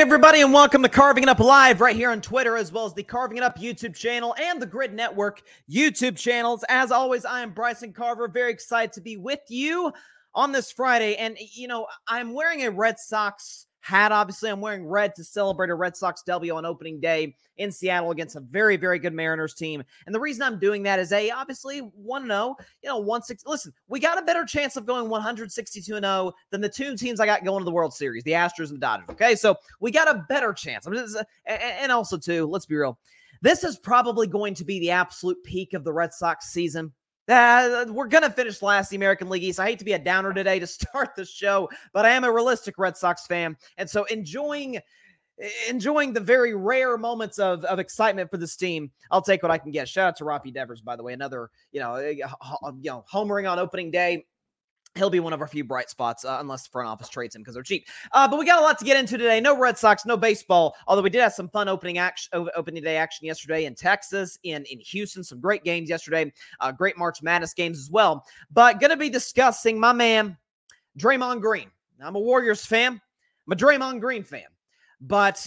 everybody, and welcome to Carving It Up Live right here on Twitter, as well as the Carving It Up YouTube channel and the Grid Network YouTube channels. As always, I am Bryson Carver, very excited to be with you on this Friday. And, you know, I'm wearing a Red Sox hat. Obviously, I'm wearing red to celebrate a Red Sox W on opening day in Seattle against a very, very good Mariners team. And the reason I'm doing that is obviously 1-0, 160. Listen, we got a better chance of going 162-0 than the two teams I got going to the World Series, the Astros and the Dodgers. Okay, so we got a better chance. And also, too, let's be real. This is probably going to be the absolute peak of the Red Sox season. We're going to finish last the American League East. I hate to be a downer today to start the show, but I am a realistic Red Sox fan. And so enjoying the very rare moments of excitement for this team, I'll take what I can get. Shout out to Rafi Devers, by the way, another, homering on opening day. He'll be one of our few bright spots, unless the front office trades him because they're cheap. But we got a lot to get into today. No Red Sox, no baseball, although we did have some fun opening day action yesterday in Texas, in Houston. Some great games yesterday. Great March Madness games as well. But going to be discussing my man, Draymond Green. I'm a Warriors fan. I'm a Draymond Green fan. But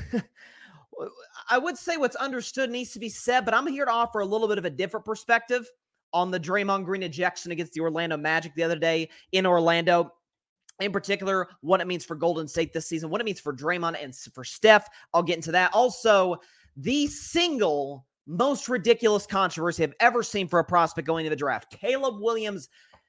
I would say what's understood needs to be said, but I'm here to offer a little bit of a different perspective on the Draymond Green ejection against the Orlando Magic the other day in Orlando. In particular, what it means for Golden State this season, what it means for Draymond and for Steph. I'll get into that. Also, the single most ridiculous controversy I've ever seen for a prospect going into the draft. Caleb Williams'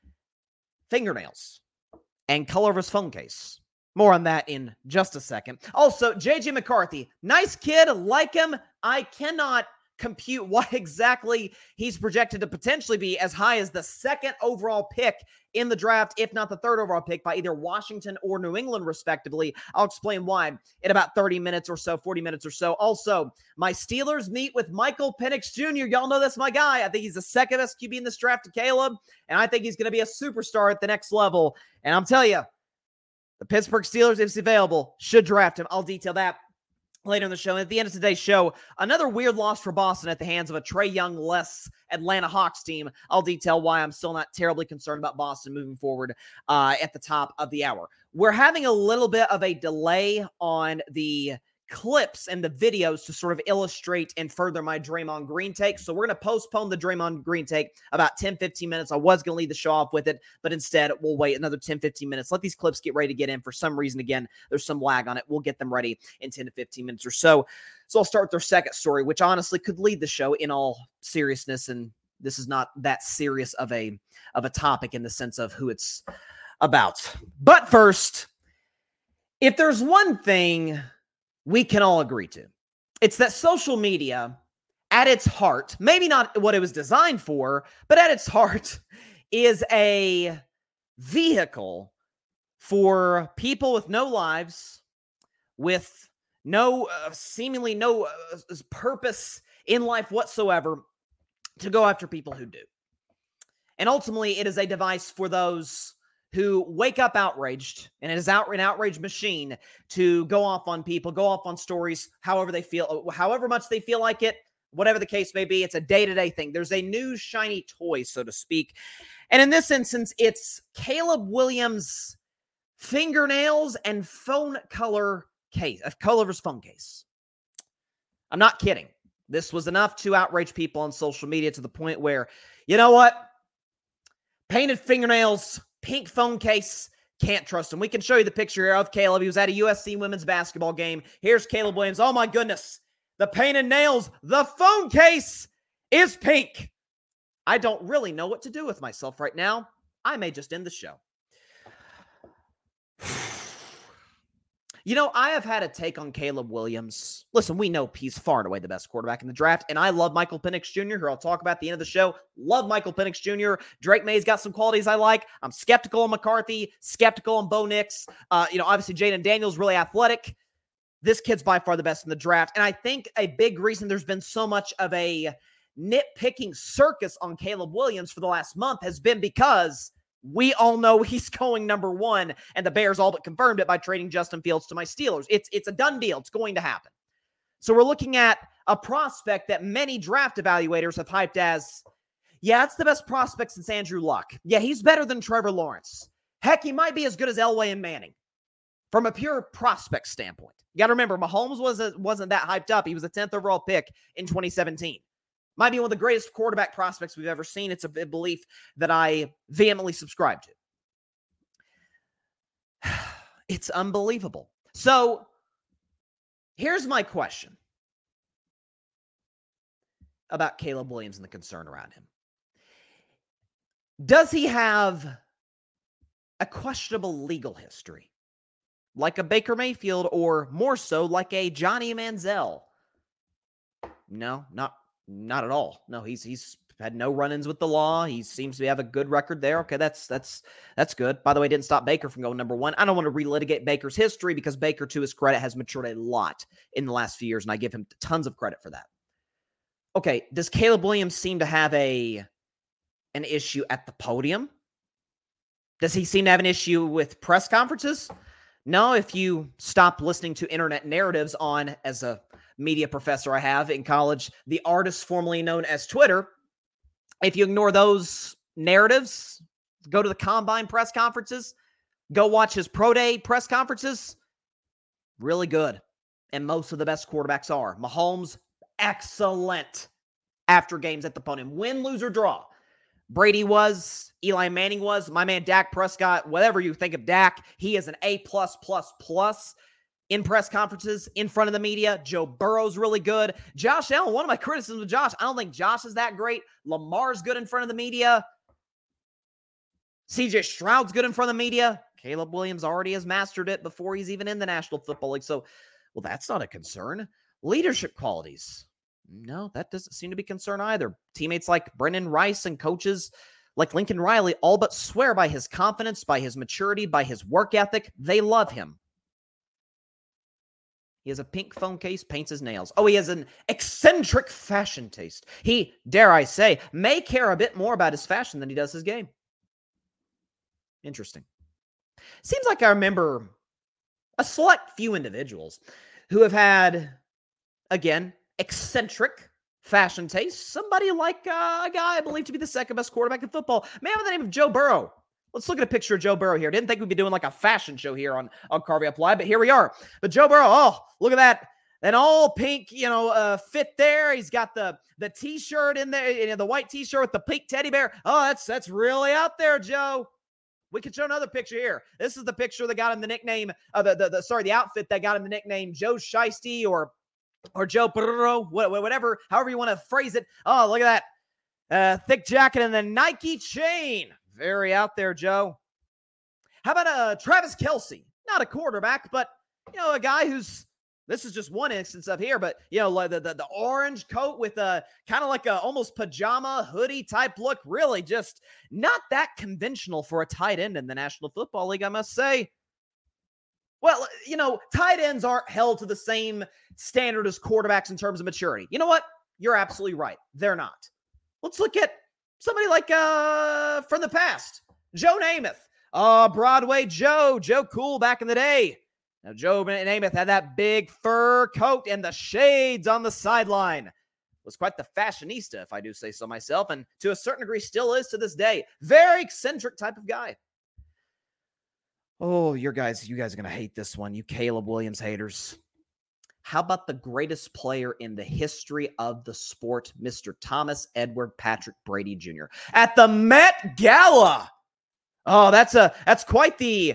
fingernails and color of his phone case. More on that in just a second. Also, J.J. McCarthy, nice kid, like him. I cannot compute why exactly he's projected to potentially be as high as the second overall pick in the draft, if not the third overall pick by either Washington or New England, respectively. I'll explain why in about 30 minutes or so, 40 minutes or so. Also, my Steelers meet with Michael Penix Jr. Y'all know this, my guy. I think he's the second best QB in this draft to Caleb, and I think he's going to be a superstar at the next level. And I'm telling you, the Pittsburgh Steelers, if it's available, should draft him. I'll detail that later in the show. And at the end of today's show, another weird loss for Boston at the hands of a Trae Young-less Atlanta Hawks team. I'll detail why I'm still not terribly concerned about Boston moving forward at the top of the hour. We're having a little bit of a delay on the clips and the videos to sort of illustrate and further my Draymond Green take. So we're going to postpone the Draymond Green take about 10-15 minutes. I was going to lead the show off with it, but instead we'll wait another 10-15 minutes. Let these clips get ready to get in. For some reason, again, there's some lag on it. We'll get them ready in 10 to 15 minutes or so. So I'll start with their second story, which honestly could lead the show in all seriousness. And this is not that serious of a topic in the sense of who it's about. But first, if there's one thing we can all agree to, it's that social media at its heart, maybe not what it was designed for, but at its heart is a vehicle for people with no lives, with seemingly no purpose in life whatsoever, to go after people who do. And ultimately, it is a device for those who wake up outraged, and it is an outrage machine to go off on people, go off on stories, however much they feel like it, whatever the case may be. It's a day-to-day thing. There's a new shiny toy, so to speak. And in this instance, it's Caleb Williams' fingernails and phone color of his phone case. I'm not kidding. This was enough to outrage people on social media to the point where, you know what? Painted fingernails, pink phone case, can't trust him. We can show you the picture here of Caleb. He was at a USC women's basketball game. Here's Caleb Williams. Oh my goodness. The painted nails, the phone case is pink. I don't really know what to do with myself right now. I may just end the show. You know, I have had a take on Caleb Williams. Listen, we know he's far and away the best quarterback in the draft, and I love Michael Penix Jr., who I'll talk about at the end of the show. Love Michael Penix Jr. Drake May's got some qualities I like. I'm skeptical on McCarthy, skeptical on Bo Nix. Obviously, Jaden Daniels really athletic. This kid's by far the best in the draft, and I think a big reason there's been so much of a nitpicking circus on Caleb Williams for the last month has been because we all know he's going number one, and the Bears all but confirmed it by trading Justin Fields to my Steelers. It's a done deal. It's going to happen. So we're looking at a prospect that many draft evaluators have hyped as, yeah, it's the best prospect since Andrew Luck. Yeah, he's better than Trevor Lawrence. Heck, he might be as good as Elway and Manning. from a pure prospect standpoint. You got to remember, Mahomes wasn't that hyped up. He was a 10th overall pick in 2017. Might be one of the greatest quarterback prospects we've ever seen. It's a belief that I vehemently subscribe to. It's unbelievable. So here's my question about Caleb Williams and the concern around him. Does he have a questionable legal history, like a Baker Mayfield, or more so like a Johnny Manziel? No, not at all. No, he's had no run-ins with the law. He seems to have a good record there. Okay, that's good. By the way, didn't stop Baker from going number 1. I don't want to relitigate Baker's history because Baker, to his credit, has matured a lot in the last few years, and I give him tons of credit for that. Okay, does Caleb Williams seem to have an issue at the podium? Does he seem to have an issue with press conferences? No, if you stop listening to internet narratives on, as a media professor I have in college, the artist formerly known as Twitter, if you ignore those narratives, go to the combine press conferences, go watch his pro day press conferences, really good. And most of the best quarterbacks are. Mahomes, excellent after games at the podium. Win, lose, or draw. Brady was, Eli Manning was, my man Dak Prescott, whatever you think of Dak, he is an A+++ in press conferences, in front of the media. Joe Burrow's really good. Josh Allen, one of my criticisms of Josh, I don't think Josh is that great. Lamar's good in front of the media. CJ Stroud's good in front of the media. Caleb Williams already has mastered it before he's even in the National Football League. So, well, that's not a concern. Leadership qualities. No, that doesn't seem to be a concern either. Teammates like Brendan Rice and coaches like Lincoln Riley all but swear by his confidence, by his maturity, by his work ethic. They love him. He has a pink phone case, paints his nails. Oh, he has an eccentric fashion taste. He, dare I say, may care a bit more about his fashion than he does his game. Interesting. Seems like I remember a select few individuals who have had, again, eccentric fashion taste. Somebody like a guy I believe to be the second best quarterback in football. Man by the name of Joe Burrow. Let's look at a picture of Joe Burrow here. Didn't think we'd be doing like a fashion show here on Carving Up Live, but here we are. But Joe Burrow, oh, look at that. An all pink, fit there. He's got the t-shirt in there, the white t-shirt with the pink teddy bear. Oh, that's really out there, Joe. We can show another picture here. This is the picture that got him the nickname, the outfit that got him the nickname Joe Shiesty or Joe Burrow, whatever, however you want to phrase it. Oh, look at that. Thick jacket and the Nike chain. Very out there, Joe. How about Travis Kelce? Not a quarterback, but, a guy who's, this is just one instance of here, but, like the orange coat with a kind of like a almost pajama hoodie type look. Really just not that conventional for a tight end in the National Football League, I must say. Well, tight ends aren't held to the same standard as quarterbacks in terms of maturity. You know what? You're absolutely right. They're not. Let's look at somebody like from the past, Joe Namath. Broadway Joe Cool back in the day. Now, Joe Namath had that big fur coat and the shades on the sideline. Was quite the fashionista, if I do say so myself, and to a certain degree still is to this day. Very eccentric type of guy. Oh, you guys are going to hate this one, you Caleb Williams haters. How about the greatest player in the history of the sport, Mr. Thomas Edward Patrick Brady Jr. at the Met Gala? Oh, that's quite the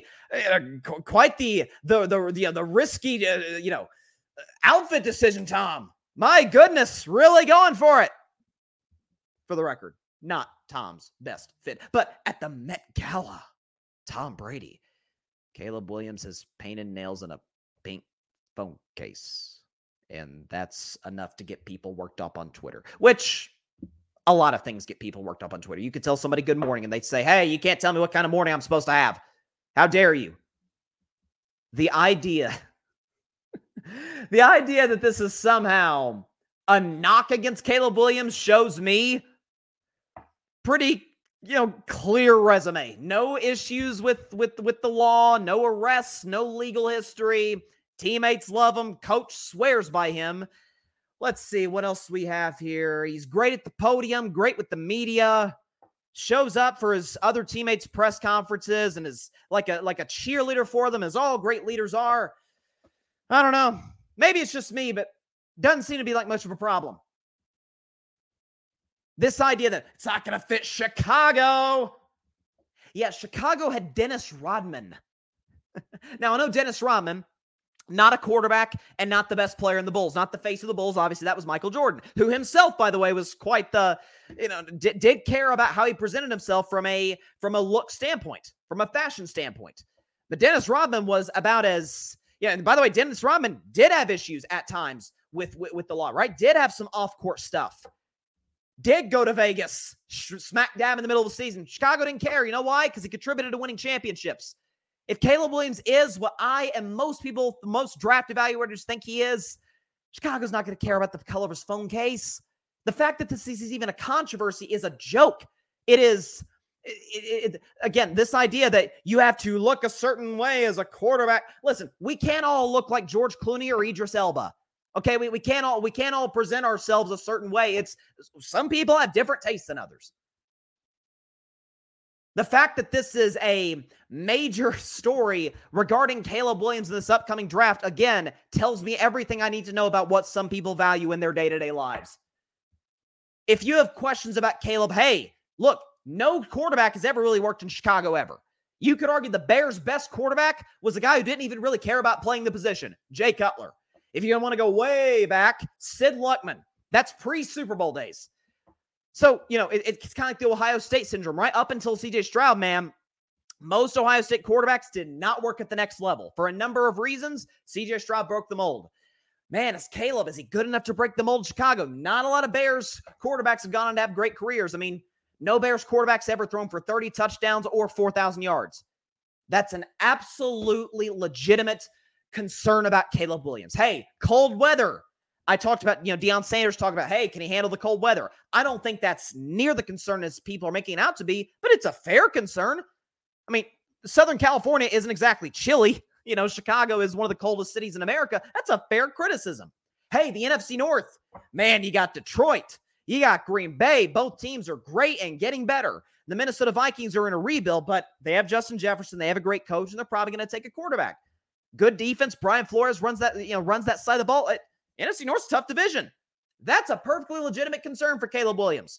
risky outfit decision, Tom. My goodness, really going for it. For the record, not Tom's best fit, but at the Met Gala, Tom Brady. Caleb Williams has painted nails in a pink phone case. And that's enough to get people worked up on Twitter, which a lot of things get people worked up on Twitter. You could tell somebody good morning and they'd say, hey, you can't tell me what kind of morning I'm supposed to have. How dare you? The idea that this is somehow a knock against Caleb Williams shows me pretty clear resume. No issues with the law, no arrests, no legal history. Teammates love him. Coach swears by him. Let's see what else we have here. He's great at the podium, great with the media. shows up for his other teammates' press conferences and is like a cheerleader for them, as all great leaders are. I don't know. Maybe it's just me, but doesn't seem to be like much of a problem. This idea that it's not going to fit Chicago. Yeah, Chicago had Dennis Rodman. Now, I know Dennis Rodman, not a quarterback and not the best player in the Bulls, not the face of the Bulls. Obviously, that was Michael Jordan, who himself, by the way, was quite the, did care about how he presented himself from a look standpoint, from a fashion standpoint. But Dennis Rodman was about as, and by the way, Dennis Rodman did have issues at times with the law, right? Did have some off-court stuff. Did go to Vegas, smack dab in the middle of the season. Chicago didn't care. You know why? Because he contributed to winning championships. If Caleb Williams is what I and most people, most draft evaluators think he is, Chicago's not going to care about the color of his phone case. The fact that this is even a controversy is a joke. It is, again, this idea that you have to look a certain way as a quarterback. Listen, we can't all look like George Clooney or Idris Elba. Okay, we can't all present ourselves a certain way. It's some people have different tastes than others. The fact that this is a major story regarding Caleb Williams in this upcoming draft, again, tells me everything I need to know about what some people value in their day-to-day lives. If you have questions about Caleb, hey, look, no quarterback has ever really worked in Chicago ever. You could argue the Bears' best quarterback was a guy who didn't even really care about playing the position, Jay Cutler. If you want to go way back, Sid Luckman. That's pre-Super Bowl days. So, it's kind of like the Ohio State syndrome, right? Up until C.J. Stroud, man, most Ohio State quarterbacks did not work at the next level. For a number of reasons, C.J. Stroud broke the mold. Man, is Caleb, is he good enough to break the mold in Chicago? Not a lot of Bears quarterbacks have gone on to have great careers. I mean, no Bears quarterbacks ever thrown for 30 touchdowns or 4,000 yards. That's an absolutely legitimate concern about Caleb Williams. Hey, cold weather. I talked about, Deion Sanders talked about, hey, can he handle the cold weather? I don't think that's near the concern as people are making it out to be, but it's a fair concern. I mean, Southern California isn't exactly chilly. Chicago is one of the coldest cities in America. That's a fair criticism. Hey, the NFC North, man, you got Detroit. You got Green Bay. Both teams are great and getting better. The Minnesota Vikings are in a rebuild, but they have Justin Jefferson. They have a great coach, and they're probably going to take a quarterback. Good defense. Brian Flores runs that side of the ball. NFC North's a tough division. That's a perfectly legitimate concern for Caleb Williams.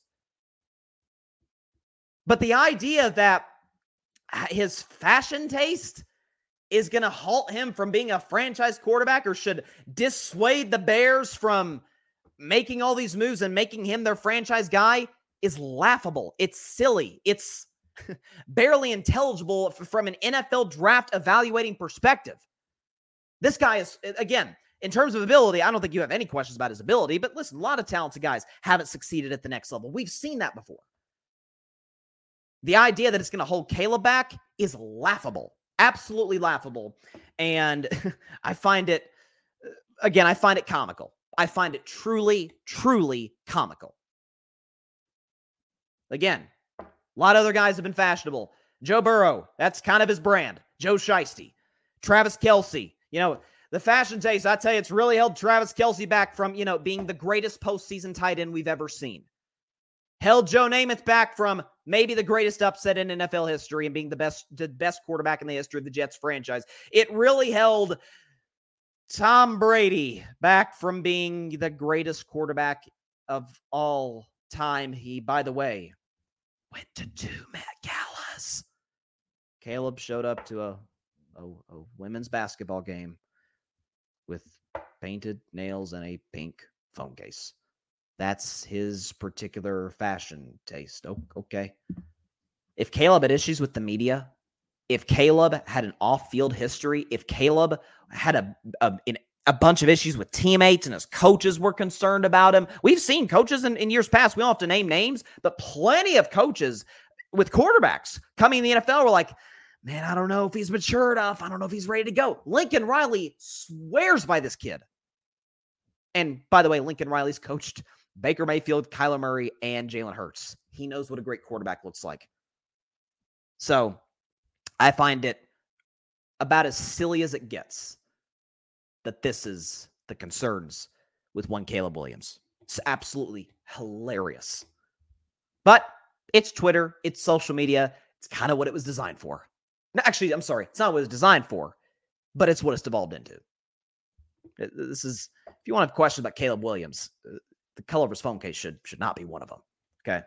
But the idea that his fashion taste is going to halt him from being a franchise quarterback or should dissuade the Bears from making all these moves and making him their franchise guy is laughable. It's silly. It's barely intelligible from an NFL draft evaluating perspective. This guy is, again, in terms of ability, I don't think you have any questions about his ability, but listen, a lot of talented guys haven't succeeded at the next level. We've seen that before. The idea that it's going to hold Caleb back is laughable, absolutely laughable. And I find it comical. I find it truly, truly comical. Again, a lot of other guys have been fashionable. Joe Burrow, that's kind of his brand. Joe Shiesty, Travis Kelce. The fashion taste, I tell you, it's really held Travis Kelce back from, being the greatest postseason tight end we've ever seen. Held Joe Namath back from maybe the greatest upset in NFL history and being the best quarterback in the history of the Jets franchise. It really held Tom Brady back from being the greatest quarterback of all time. He, by the way, went to 2 Met Galas. Caleb showed up to a women's basketball game with painted nails and a pink phone case. That's his particular fashion taste. Okay. If Caleb had issues with the media, if Caleb had an off-field history, if Caleb had a bunch of issues with teammates and his coaches were concerned about him, we've seen coaches in years past, we don't have to name names, but plenty of coaches with quarterbacks coming in the NFL were like, man, I don't know if he's mature enough. I don't know if he's ready to go. Lincoln Riley swears by this kid. And by the way, Lincoln Riley's coached Baker Mayfield, Kyler Murray, and Jalen Hurts. He knows what a great quarterback looks like. So I find it about as silly as it gets that this is the concerns with one Caleb Williams. It's absolutely hilarious. But It's Twitter. It's social media. It's kind of what it was designed for. No, actually, I'm sorry. It's not what it was designed for, but it's what it's devolved into. This is, if you want to have questions about Caleb Williams, the color of his phone case should not be one of them. Okay.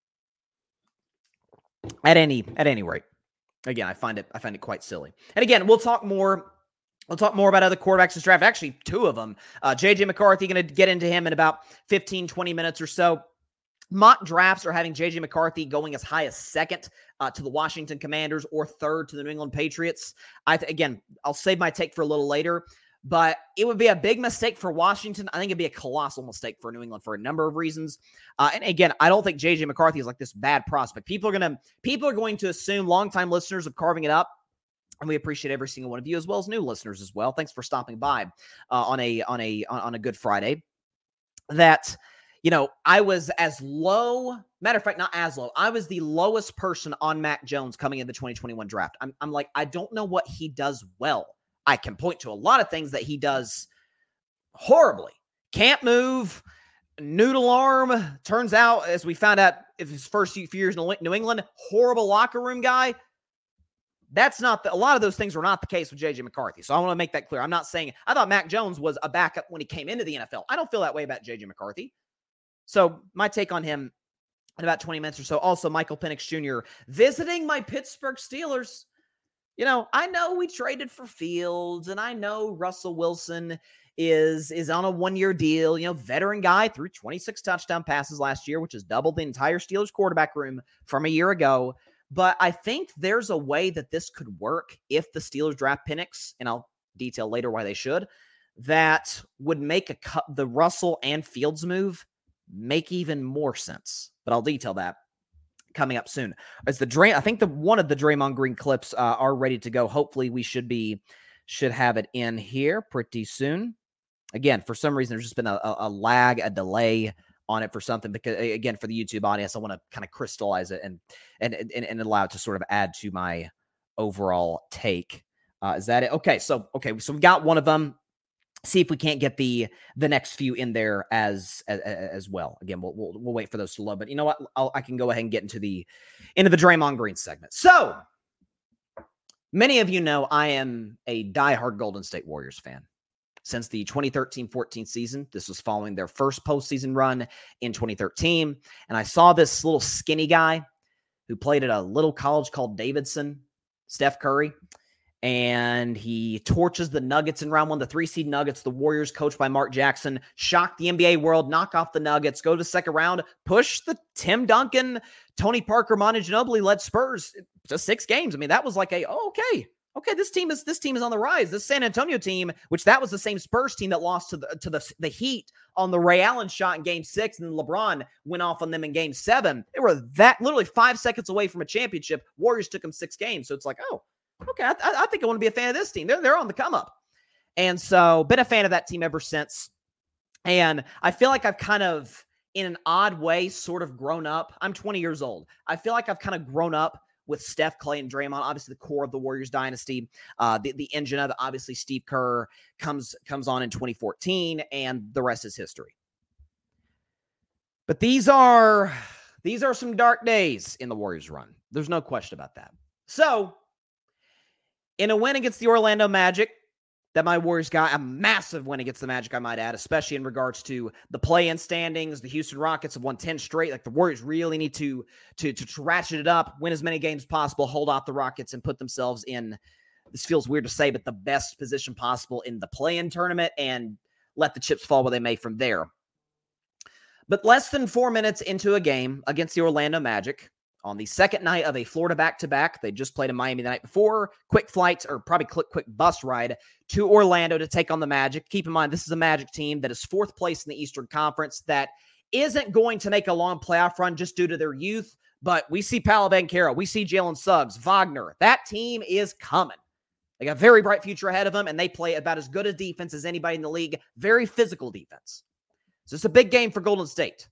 At any rate, again, I find it quite silly. And again, we'll talk more about other quarterbacks this draft. Actually, two of them. J.J. McCarthy, going to get into him in about 15, 20 minutes or so. Mock drafts are having J.J. McCarthy going as high as second to the Washington Commanders or third to the New England Patriots. Again, I'll save my take for a little later, but it would be a big mistake for Washington. I think it'd be a colossal mistake for New England for a number of reasons. And again, I don't think J.J. McCarthy is like this bad prospect. People are going to assume, longtime listeners of Carving It Up, and we appreciate every single one of you, as well as new listeners as well. Thanks for stopping by on a Good Friday. That, I was as low. Matter of fact, not as low. I was the lowest person on Mac Jones coming in the 2021 draft. I'm like, I don't know what he does well. I can point to a lot of things that he does horribly. Can't move, noodle arm. Turns out, as we found out, if his first few years in New England, horrible locker room guy. That's not a lot of those things were not the case with J.J. McCarthy. So I want to make that clear. I'm not saying I thought Mac Jones was a backup when he came into the NFL. I don't feel that way about J.J. McCarthy. So my take on him in about 20 minutes or so. Also, Michael Penix Jr. visiting my Pittsburgh Steelers. I know we traded for Fields, and I know Russell Wilson is on a one-year deal. Veteran guy, threw 26 touchdown passes last year, which is double the entire Steelers quarterback room from a year ago. But I think there's a way that this could work if the Steelers draft Penix, and I'll detail later why they should, that would make the Russell and Fields move make even more sense. But I'll detail that coming up soon. I think one of the Draymond Green clips are ready to go. Hopefully we should have it in here pretty soon. Again, for some reason, there's just been a lag, a delay on it for something, because again, for the YouTube audience, I want to kind of crystallize it and allow it to sort of add to my overall take. Is that it? Okay. So we got one of them. See if we can't get the next few in there as well. Again, we'll wait for those to load, but you know what? I can go ahead and get into the Draymond Green segment. So many of you know I am a diehard Golden State Warriors fan. Since the 2013-14 season. This was following their first postseason run in 2013. And I saw this little skinny guy who played at a little college called Davidson, Steph Curry. And he torches the Nuggets in round one, the 3-seed Nuggets. The Warriors, coached by Mark Jackson, shock the NBA world, knock off the Nuggets, go to the second round, push the Tim Duncan, Tony Parker, Manu Ginobili-led Spurs to 6 games. I mean, that was like okay, this team is on the rise. This San Antonio team, which that was the same Spurs team that lost to the Heat on the Ray Allen shot in Game 6, and LeBron went off on them in Game 7. They were that literally 5 seconds away from a championship. Warriors took them 6 games, so it's like, oh, okay, I think I want to be a fan of this team. They're on the come up, and so been a fan of that team ever since. And I feel like I've kind of, in an odd way, sort of grown up. I'm 20 years old. I feel like I've kind of grown up with Steph, Clay, and Draymond, obviously the core of the Warriors dynasty. The engine of it, obviously Steve Kerr comes on in 2014, and the rest is history. But these are some dark days in the Warriors run. There's no question about that. So, in a win against the Orlando Magic, that my Warriors got, a massive win against the Magic, I might add, especially in regards to the play-in standings. The Houston Rockets have won 10 straight. Like, the Warriors really need to ratchet it up, win as many games as possible, hold off the Rockets, and put themselves in, this feels weird to say, but the best position possible in the play-in tournament, and let the chips fall where they may from there. But less than 4 minutes into a game against the Orlando Magic, on the second night of a Florida back-to-back, they just played in Miami the night before, quick flights, or probably quick bus ride to Orlando to take on the Magic. Keep in mind, this is a Magic team that is 4th place in the Eastern Conference, that isn't going to make a long playoff run just due to their youth, but we see Paolo Banchero, we see Jalen Suggs, Wagner. That team is coming. They got a very bright future ahead of them, and they play about as good a defense as anybody in the league. Very physical defense. So it's a big game for Golden State.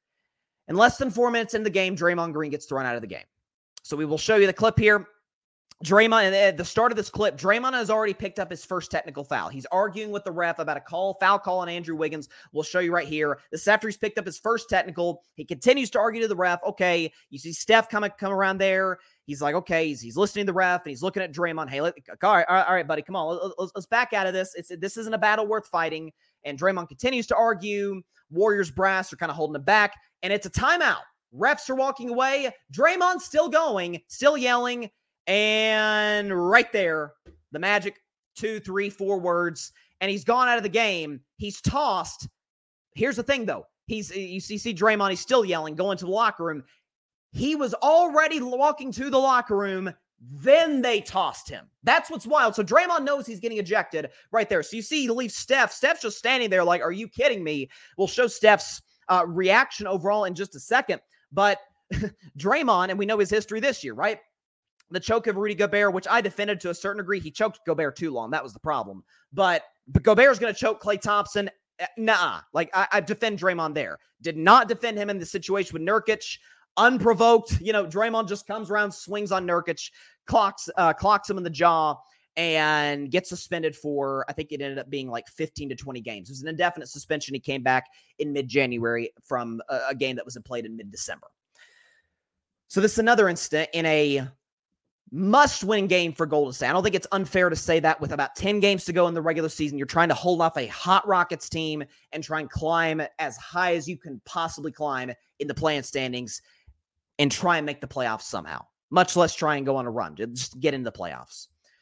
In less than 4 minutes into the game, Draymond Green gets thrown out of the game. So we will show you the clip here. Draymond, and at the start of this clip, Draymond has already picked up his first technical foul. He's arguing with the ref about a foul call on Andrew Wiggins. We'll show you right here. This is after he's picked up his first technical. He continues to argue to the ref. Okay, you see Steph come around there. He's like, okay, he's listening to the ref, and he's looking at Draymond. Hey, all right, buddy, come on. Let's back out of this. This isn't a battle worth fighting. And Draymond continues to argue. Warriors brass are kind of holding him back, and it's a timeout. Refs are walking away. Draymond's still going, still yelling. And right there, the magic 2, 3, 4 words, and he's gone out of the game. He's tossed. Here's the thing, though. You see Draymond, he's still yelling, going to the locker room. He was already walking to the locker room. Then they tossed him. That's what's wild. So Draymond knows he's getting ejected right there. So you see he leaves Steph. Steph's just standing there like, are you kidding me? We'll show Steph's reaction overall in just a second. But Draymond, and we know his history this year, right? The choke of Rudy Gobert, which I defended to a certain degree. He choked Gobert too long. That was the problem. But Gobert's going to choke Klay Thompson. Nah. Like, I defend Draymond there. Did not defend him in the situation with Nurkic. Unprovoked. Draymond just comes around, swings on Nurkic, clocks him in the jaw, and gets suspended for, I think it ended up being like 15 to 20 games. It was an indefinite suspension. He came back in mid-January from a game that was played in mid-December. So this is another incident in a must-win game for Golden State. I don't think it's unfair to say that with about 10 games to go in the regular season, you're trying to hold off a hot Rockets team and try and climb as high as you can possibly climb in the play-in standings and try and make the playoffs somehow, much less try and go on a run. Just get into the playoffs.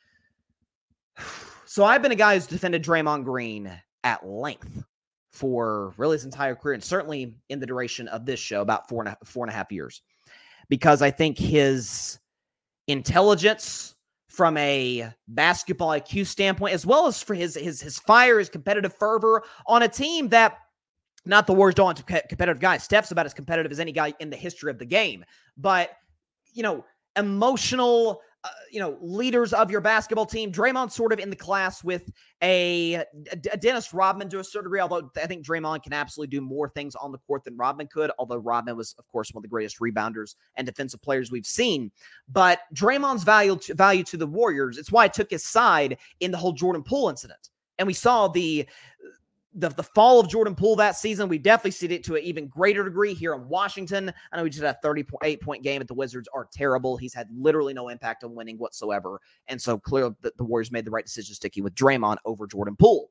So I've been a guy who's defended Draymond Green at length for really his entire career, and certainly in the duration of this show, about four and a half years, because I think his intelligence from a basketball IQ standpoint, as well as for his fire, his competitive fervor on a team that, not the Warriors don't want competitive guys. Steph's about as competitive as any guy in the history of the game. But, emotional, leaders of your basketball team. Draymond's sort of in the class with a Dennis Rodman to a certain degree, although I think Draymond can absolutely do more things on the court than Rodman could, although Rodman was, of course, one of the greatest rebounders and defensive players we've seen. But Draymond's value to the Warriors, it's why I took his side in the whole Jordan Poole incident. And we saw the fall of Jordan Poole that season. We definitely see it to an even greater degree here in Washington. I know he just had a 38-point game, but the Wizards are terrible. He's had literally no impact on winning whatsoever. And so clearly the Warriors made the right decision sticking with Draymond over Jordan Poole.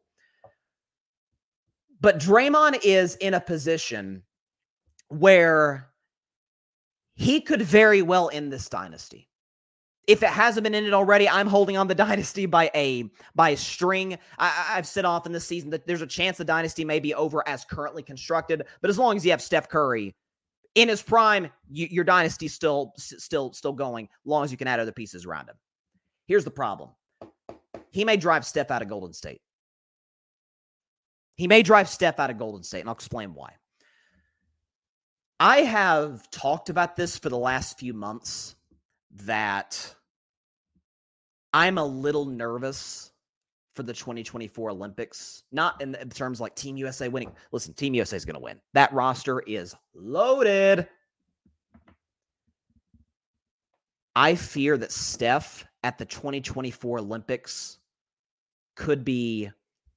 But Draymond is in a position where he could very well end this dynasty. If it hasn't been ended already, I'm holding on the dynasty by a string. I've said often this season that there's a chance the dynasty may be over as currently constructed. But as long as you have Steph Curry in his prime, your dynasty's still going, as long as you can add other pieces around him. Here's the problem. He may drive Steph out of Golden State. And I'll explain why. I have talked about this for the last few months, that I'm a little nervous for the 2024 Olympics. Not in terms like Team USA winning. Listen, Team USA is going to win. That roster is loaded. I fear that Steph at the 2024 Olympics could be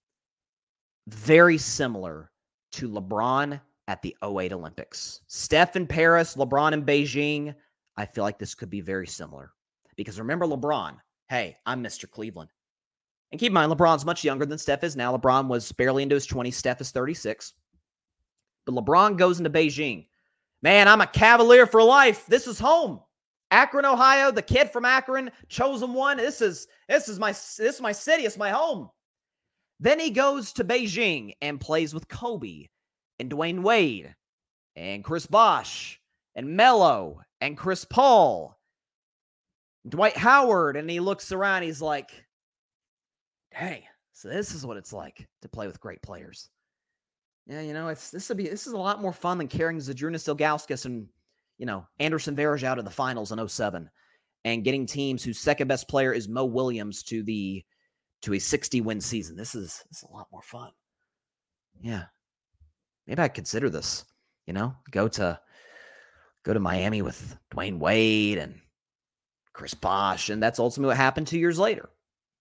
very similar to LeBron at the 2008 Olympics. Steph in Paris, LeBron in Beijing. I feel like this could be very similar. Because remember LeBron, hey, I'm Mr. Cleveland. And keep in mind, LeBron's much younger than Steph is now. LeBron was barely into his 20s. Steph is 36. But LeBron goes into Beijing. Man, I'm a Cavalier for life. This is home. Akron, Ohio, the kid from Akron, chosen one. This is my city. It's my home. Then he goes to Beijing and plays with Kobe and Dwayne Wade and Chris Bosh and Melo and Chris Paul, Dwight Howard, and he looks around, he's like, dang, so this is what it's like to play with great players. Yeah, this is a lot more fun than carrying Zydrunas Ilgauskas and, Anderson Varejao to the finals in 2007 and getting teams whose second best player is Mo Williams to a 60-win season. This is a lot more fun. Yeah. Maybe I'd consider this, go to Miami with Dwayne Wade and Chris Bosh, and that's ultimately what happened 2 years later.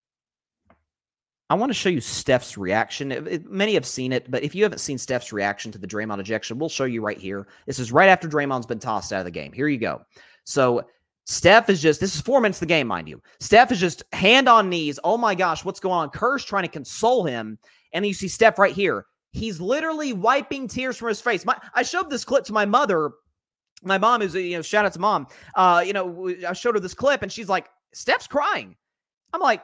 I want to show you Steph's reaction. Many have seen it, but if you haven't seen Steph's reaction to the Draymond ejection, we'll show you right here. This is right after Draymond's been tossed out of the game. Here you go. So Steph is this is 4 minutes of the game, mind you. Steph is just hand on knees. Oh my gosh, what's going on? Kerr's trying to console him. And then you see Steph right here. He's literally wiping tears from his face. I showed this clip to my mother. My mom is, shout out to mom. I showed her this clip and she's like, Steph's crying. I'm like,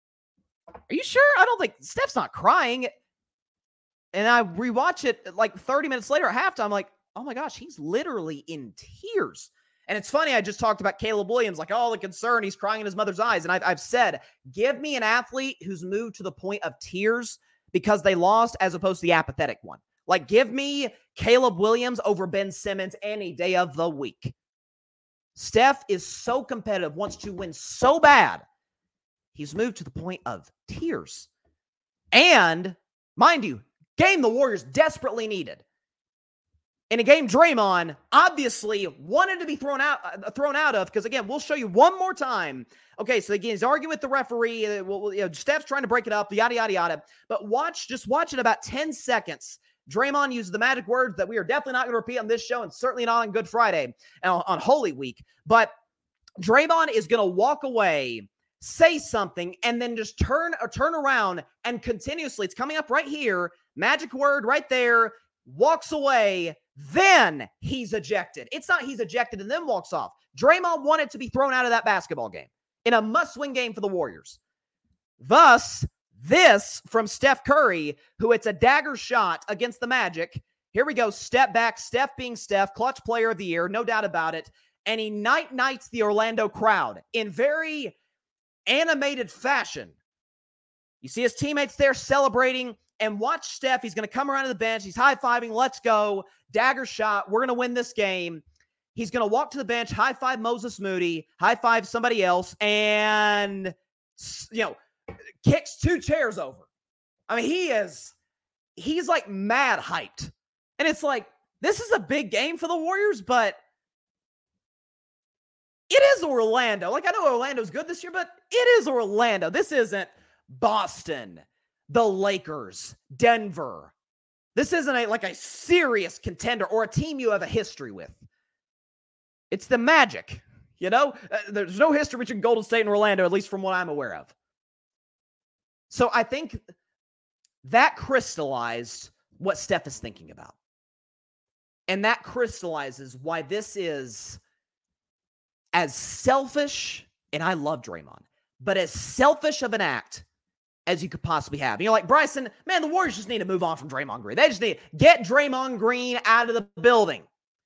are you sure? I don't think Steph's not crying. And I rewatch it like 30 minutes later at halftime. I'm like, oh my gosh, he's literally in tears. And it's funny, I just talked about Caleb Williams, like, oh, the concern, he's crying in his mother's eyes. And I've said, give me an athlete who's moved to the point of tears because they lost as opposed to the apathetic one. Like, give me Caleb Williams over Ben Simmons any day of the week. Steph is so competitive, wants to win so bad. He's moved to the point of tears. And, mind you, game the Warriors desperately needed. In a game Draymond obviously wanted to be thrown out of, because again, we'll show you one more time. Okay, so again, he's arguing with the referee. Steph's trying to break it up, yada, yada, yada. But just watch in about 10 seconds. Draymond uses the magic words that we are definitely not going to repeat on this show and certainly not on Good Friday, on Holy Week. But Draymond is going to walk away, say something, and then just turn around and continuously, it's coming up right here, magic word right there, walks away, then he's ejected. It's not he's ejected and then walks off. Draymond wanted to be thrown out of that basketball game in a must-win game for the Warriors. Thus, this from Steph Curry, who it's a dagger shot against the Magic. Here we go, step back, Steph being Steph, clutch player of the year, no doubt about it. And he night-nights the Orlando crowd in very animated fashion. You see his teammates there celebrating, and watch Steph. He's going to come around to the bench. He's high-fiving. Let's go. Dagger shot. We're going to win this game. He's going to walk to the bench, high-five Moses Moody, high-five somebody else, and, kicks 2 chairs over. I mean, he's like mad hyped. And it's like, this is a big game for the Warriors, but it is Orlando. Like, I know Orlando's good this year, but it is Orlando. This isn't Boston, the Lakers, Denver. This isn't a serious contender or a team you have a history with. It's the Magic, There's no history between Golden State and Orlando, at least from what I'm aware of. So I think that crystallized what Steph is thinking about. And that crystallizes why this is as selfish, and I love Draymond, but as selfish of an act as you could possibly have. Like, Bryson, man, the Warriors just need to move on from Draymond Green. They just need to get Draymond Green out of the building.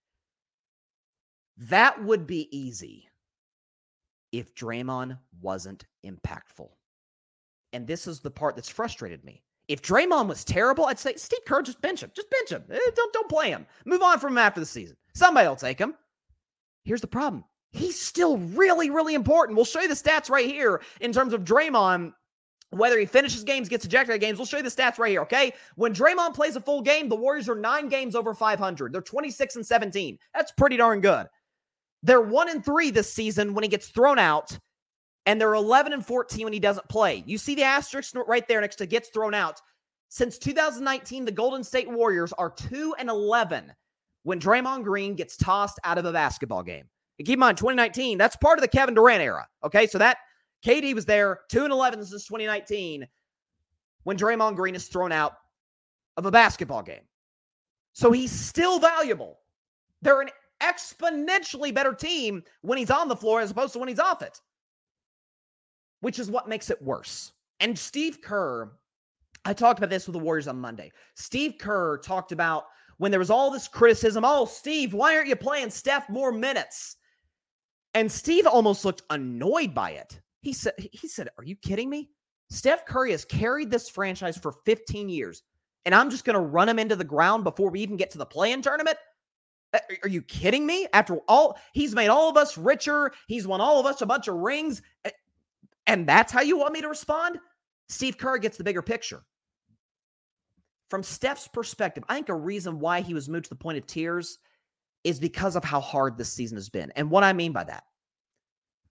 That would be easy if Draymond wasn't impactful. And this is the part that's frustrated me. If Draymond was terrible, I'd say, Steve Kerr, just bench him. Just bench him. Don't play him. Move on from him after the season. Somebody will take him. Here's the problem. He's still really, really important. We'll show you the stats right here in terms of Draymond. Whether he finishes games, gets ejected at games, we'll show you the stats right here, okay? When Draymond plays a full game, the Warriors are 9 games over 500. They're 26-17. That's pretty darn good. They're 1-3 this season when he gets thrown out, and they're 11-14 when he doesn't play. You see the asterisk right there next to gets thrown out. Since 2019, the Golden State Warriors are 2-11 when Draymond Green gets tossed out of a basketball game. And keep in mind, 2019, that's part of the Kevin Durant era, okay? So that KD was there, 2-11 since 2019, when Draymond Green is thrown out of a basketball game. So he's still valuable. They're an exponentially better team when he's on the floor as opposed to when he's off it, which is what makes it worse. And Steve Kerr, I talked about this with the Warriors on Monday. Steve Kerr talked about when there was all this criticism, oh, Steve, why aren't you playing Steph more minutes? And Steve almost looked annoyed by it. He said, are you kidding me? Steph Curry has carried this franchise for 15 years, and I'm just going to run him into the ground before we even get to the play-in tournament? Are you kidding me? After all, he's made all of us richer. He's won all of us a bunch of rings. And that's how you want me to respond? Steve Kerr gets the bigger picture. From Steph's perspective, I think a reason why he was moved to the point of tears is because of how hard this season has been. And what I mean by that,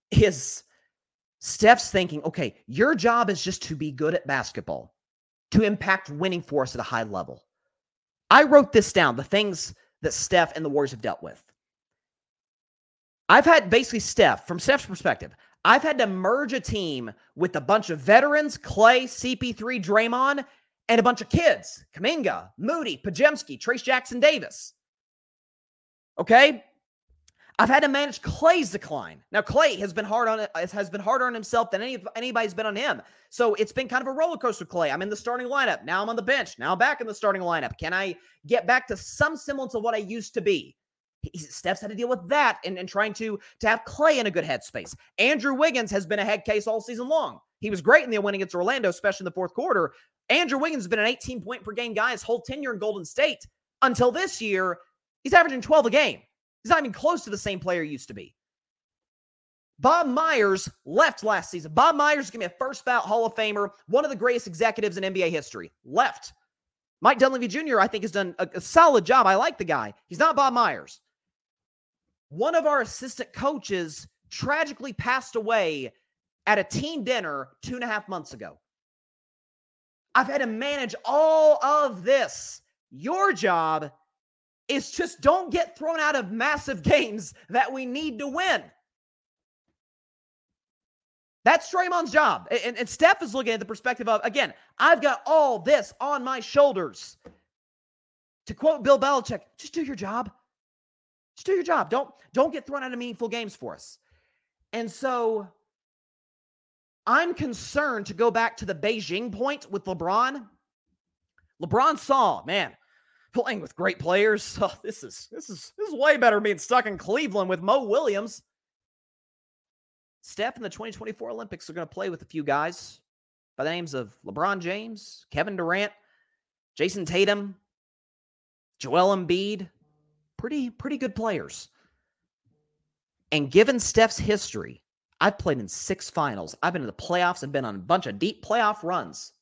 is Steph's thinking, okay, your job is just to be good at basketball, to impact winning for us at a high level. I wrote this down, the things that Steph and the Warriors have dealt with. I've had basically from Steph's perspective, I've had to merge a team with a bunch of veterans, Clay, CP3, Draymond, and a bunch of kids, Kuminga, Moody, Podziemski, Trace Jackson Davis. Okay? I've had to manage Clay's decline. Now, Clay has been harder on himself than anybody's been on him. So it's been kind of a roller coaster with Clay. I'm in the starting lineup. Now I'm on the bench. Now I'm back in the starting lineup. Can I get back to some semblance of what I used to be? Steph's had to deal with that and trying to have Clay in a good headspace. Andrew Wiggins has been a head case all season long. He was great in the win against Orlando, especially in the fourth quarter. Andrew Wiggins has been an 18-point-per-game guy his whole tenure in Golden State. Until this year, he's averaging 12 a game. He's not even close to the same player he used to be. Bob Myers left last season. Bob Myers is going to be a first-ballot Hall of Famer, one of the greatest executives in NBA history. Left. Mike Dunleavy Jr., I think, has done a solid job. I like the guy. He's not Bob Myers. One of our assistant coaches tragically passed away at a team dinner 2.5 months ago. I've had to manage all of this. Your job is just don't get thrown out of massive games that we need to win. That's Draymond's job. And Steph is looking at the perspective of, again, I've got all this on my shoulders. To quote Bill Belichick, just do your job. Just do your job. Don't get thrown out of meaningful games for us. And so I'm concerned, to go back to the Beijing point with LeBron. LeBron saw, man, playing with great players. Oh, this is way better than being stuck in Cleveland with Mo Williams. Steph in the 2024 Olympics are going to play with a few guys by the names of LeBron James, Kevin Durant, Jason Tatum, Joel Embiid. Pretty good players. And given Steph's history, I've played in 6 finals. I've been in the playoffs and been on a bunch of deep playoff runs.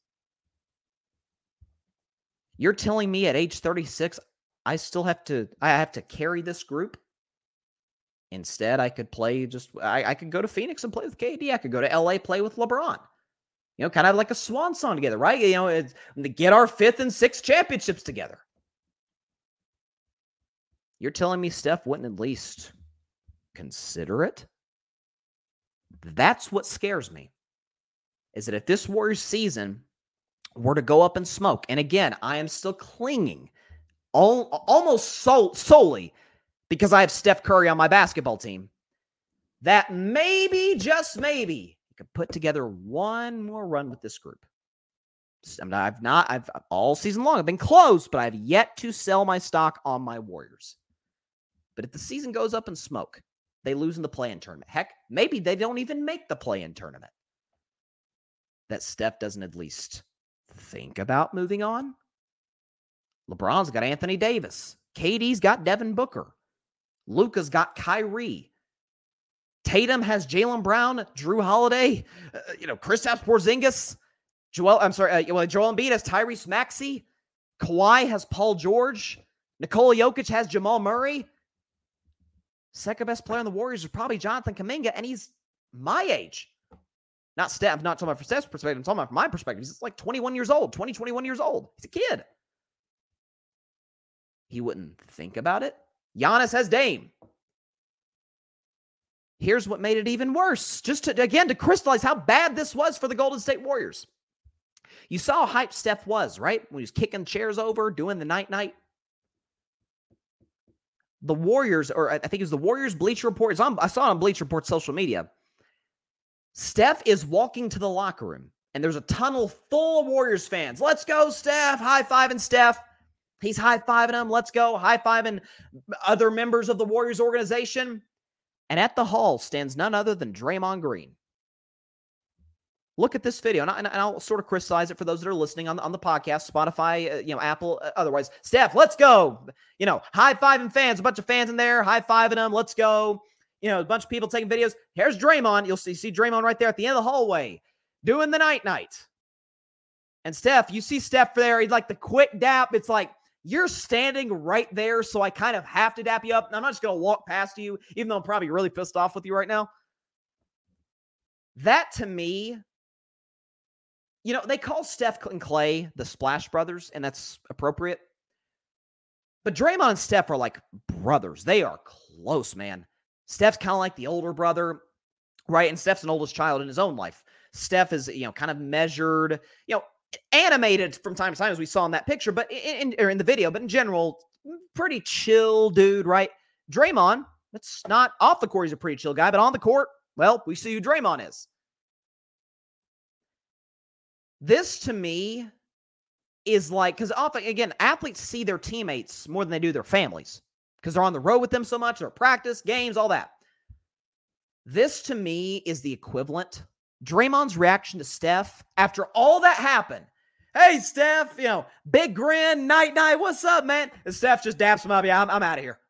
You're telling me at age 36, I have to carry this group? Instead, I could play I could go to Phoenix and play with KD. I could go to LA, play with LeBron. You know, kind of like a swan song together, right? You know, to get our 5th and 6th championships together. You're telling me Steph wouldn't at least consider it? That's what scares me. Is that if this Warriors season were to go up in smoke, and again, I am still clinging almost solely because I have Steph Curry on my basketball team, that maybe, just maybe, you could put together one more run with this group. I've all season long, I've been close, but I've yet to sell my stock on my Warriors. But if the season goes up in smoke, they lose in the play-in tournament. Heck, maybe they don't even make the play-in tournament. That Steph doesn't at least think about moving on. LeBron's got Anthony Davis. KD's got Devin Booker. Luka's got Kyrie. Tatum has Jaylen Brown, Drew Holiday, Kristaps Porzingis. Joel Embiid has Tyrese Maxey. Kawhi has Paul George. Nikola Jokic has Jamal Murray. Second best player on the Warriors is probably Jonathan Kuminga, and he's my age. Not Steph. I'm not talking about from Steph's perspective. I'm talking about from my perspective. He's like 21 years old, 21 years old. He's a kid. He wouldn't think about it. Giannis has Dame. Here's what made it even worse. Just to crystallize how bad this was for the Golden State Warriors. You saw how hyped Steph was, right? When he was kicking chairs over, doing the night-night. The Warriors, or I think it was the Warriors Bleacher Report. I saw it on Bleacher Report's social media. Steph is walking to the locker room, and there's a tunnel full of Warriors fans. Let's go, Steph. High-fiving Steph. He's high-fiving them. Let's go. High-fiving other members of the Warriors organization. And at the hall stands none other than Draymond Green. Look at this video, and I'll sort of criticize it for those that are listening on the podcast, Spotify, Apple, otherwise. Steph, let's go. High-fiving fans, a bunch of fans in there, high-fiving them. Let's go. A bunch of people taking videos. Here's Draymond. You'll see Draymond right there at the end of the hallway doing the night-night. And Steph, you see Steph there. He's like the quick dap. It's like, you're standing right there, so I kind of have to dap you up. And I'm not just going to walk past you, even though I'm probably really pissed off with you right now. That to me, they call Steph and Clay the Splash Brothers, and that's appropriate. But Draymond and Steph are like brothers. They are close, man. Steph's kind of like the older brother, right? And Steph's an oldest child in his own life. Steph is, kind of measured, animated from time to time, as we saw in that picture, but in the video, but in general, pretty chill dude, right? Draymond, that's not off the court. He's a pretty chill guy, but on the court, well, we see who Draymond is. This to me is like, because often, again, athletes see their teammates more than they do their families because they're on the road with them so much, they're practice, games, all that. This to me is the equivalent. Draymond's reaction to Steph after all that happened. Hey, Steph, big grin, night, what's up, man? And Steph just daps him up. Yeah, I'm out of here.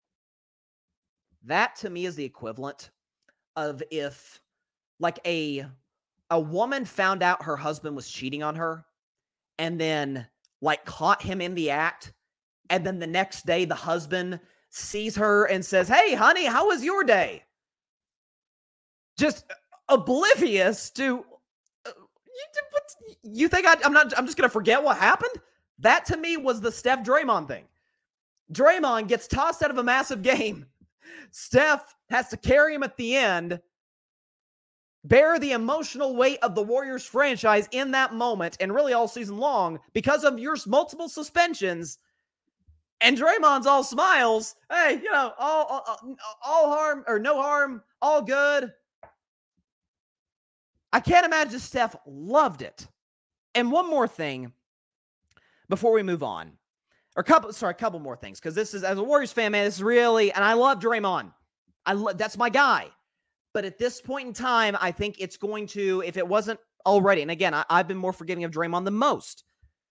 That to me is the equivalent of if like a woman found out her husband was cheating on her and then like caught him in the act. And then the next day the husband sees her and says, hey, honey, how was your day? Just oblivious to, you think I'm just going to forget what happened? That to me was the Steph Draymond thing. Draymond gets tossed out of a massive game. Steph has to carry him at the end, bear the emotional weight of the Warriors franchise in that moment and really all season long because of your multiple suspensions. And Draymond's all smiles. Hey, all harm or no harm, all good. I can't imagine Steph loved it. And one more thing before we move on. A couple more things. Because this is, as a Warriors fan, man, this is really, and I love Draymond. That's my guy. But at this point in time, I think it's going to, if it wasn't already, and again, I've been more forgiving of Draymond than most.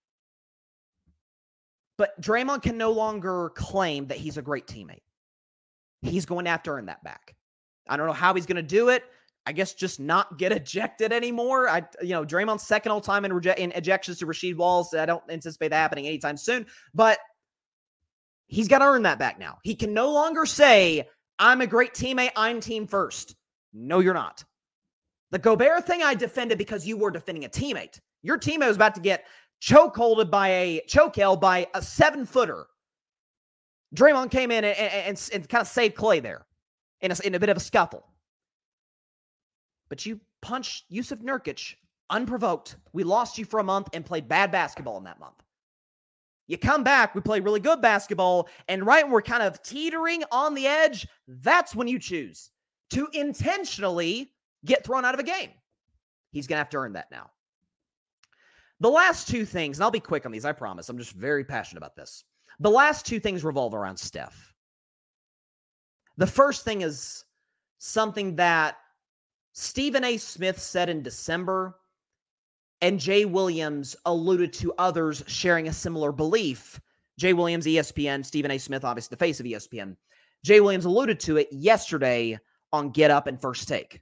But Draymond can no longer claim that he's a great teammate. He's going to have to earn that back. I don't know how he's going to do it. I guess just not get ejected anymore. Draymond's second all time in ejections to Rasheed Wallace. I don't anticipate that happening anytime soon, but he's got to earn that back now. He can no longer say, I'm a great teammate, I'm team first. No, you're not. The Gobert thing I defended because you were defending a teammate. Your teammate was about to get chokeholded by a 7-footer. Draymond came in and kind of saved Clay there in a bit of a scuffle. But you punched Yusuf Nurkic unprovoked. We lost you for a month and played bad basketball in that month. You come back, we play really good basketball, and right when we're kind of teetering on the edge, that's when you choose to intentionally get thrown out of a game. He's going to have to earn that now. The last two things, and I'll be quick on these, I promise. I'm just very passionate about this. The last two things revolve around Steph. The first thing is something that Stephen A. Smith said in December, and Jay Williams alluded to others sharing a similar belief. Jay Williams, ESPN, Stephen A. Smith, obviously the face of ESPN. Jay Williams alluded to it yesterday on Get Up and First Take.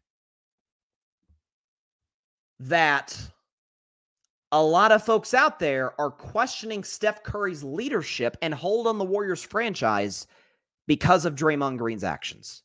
That a lot of folks out there are questioning Steph Curry's leadership and hold on the Warriors franchise because of Draymond Green's actions.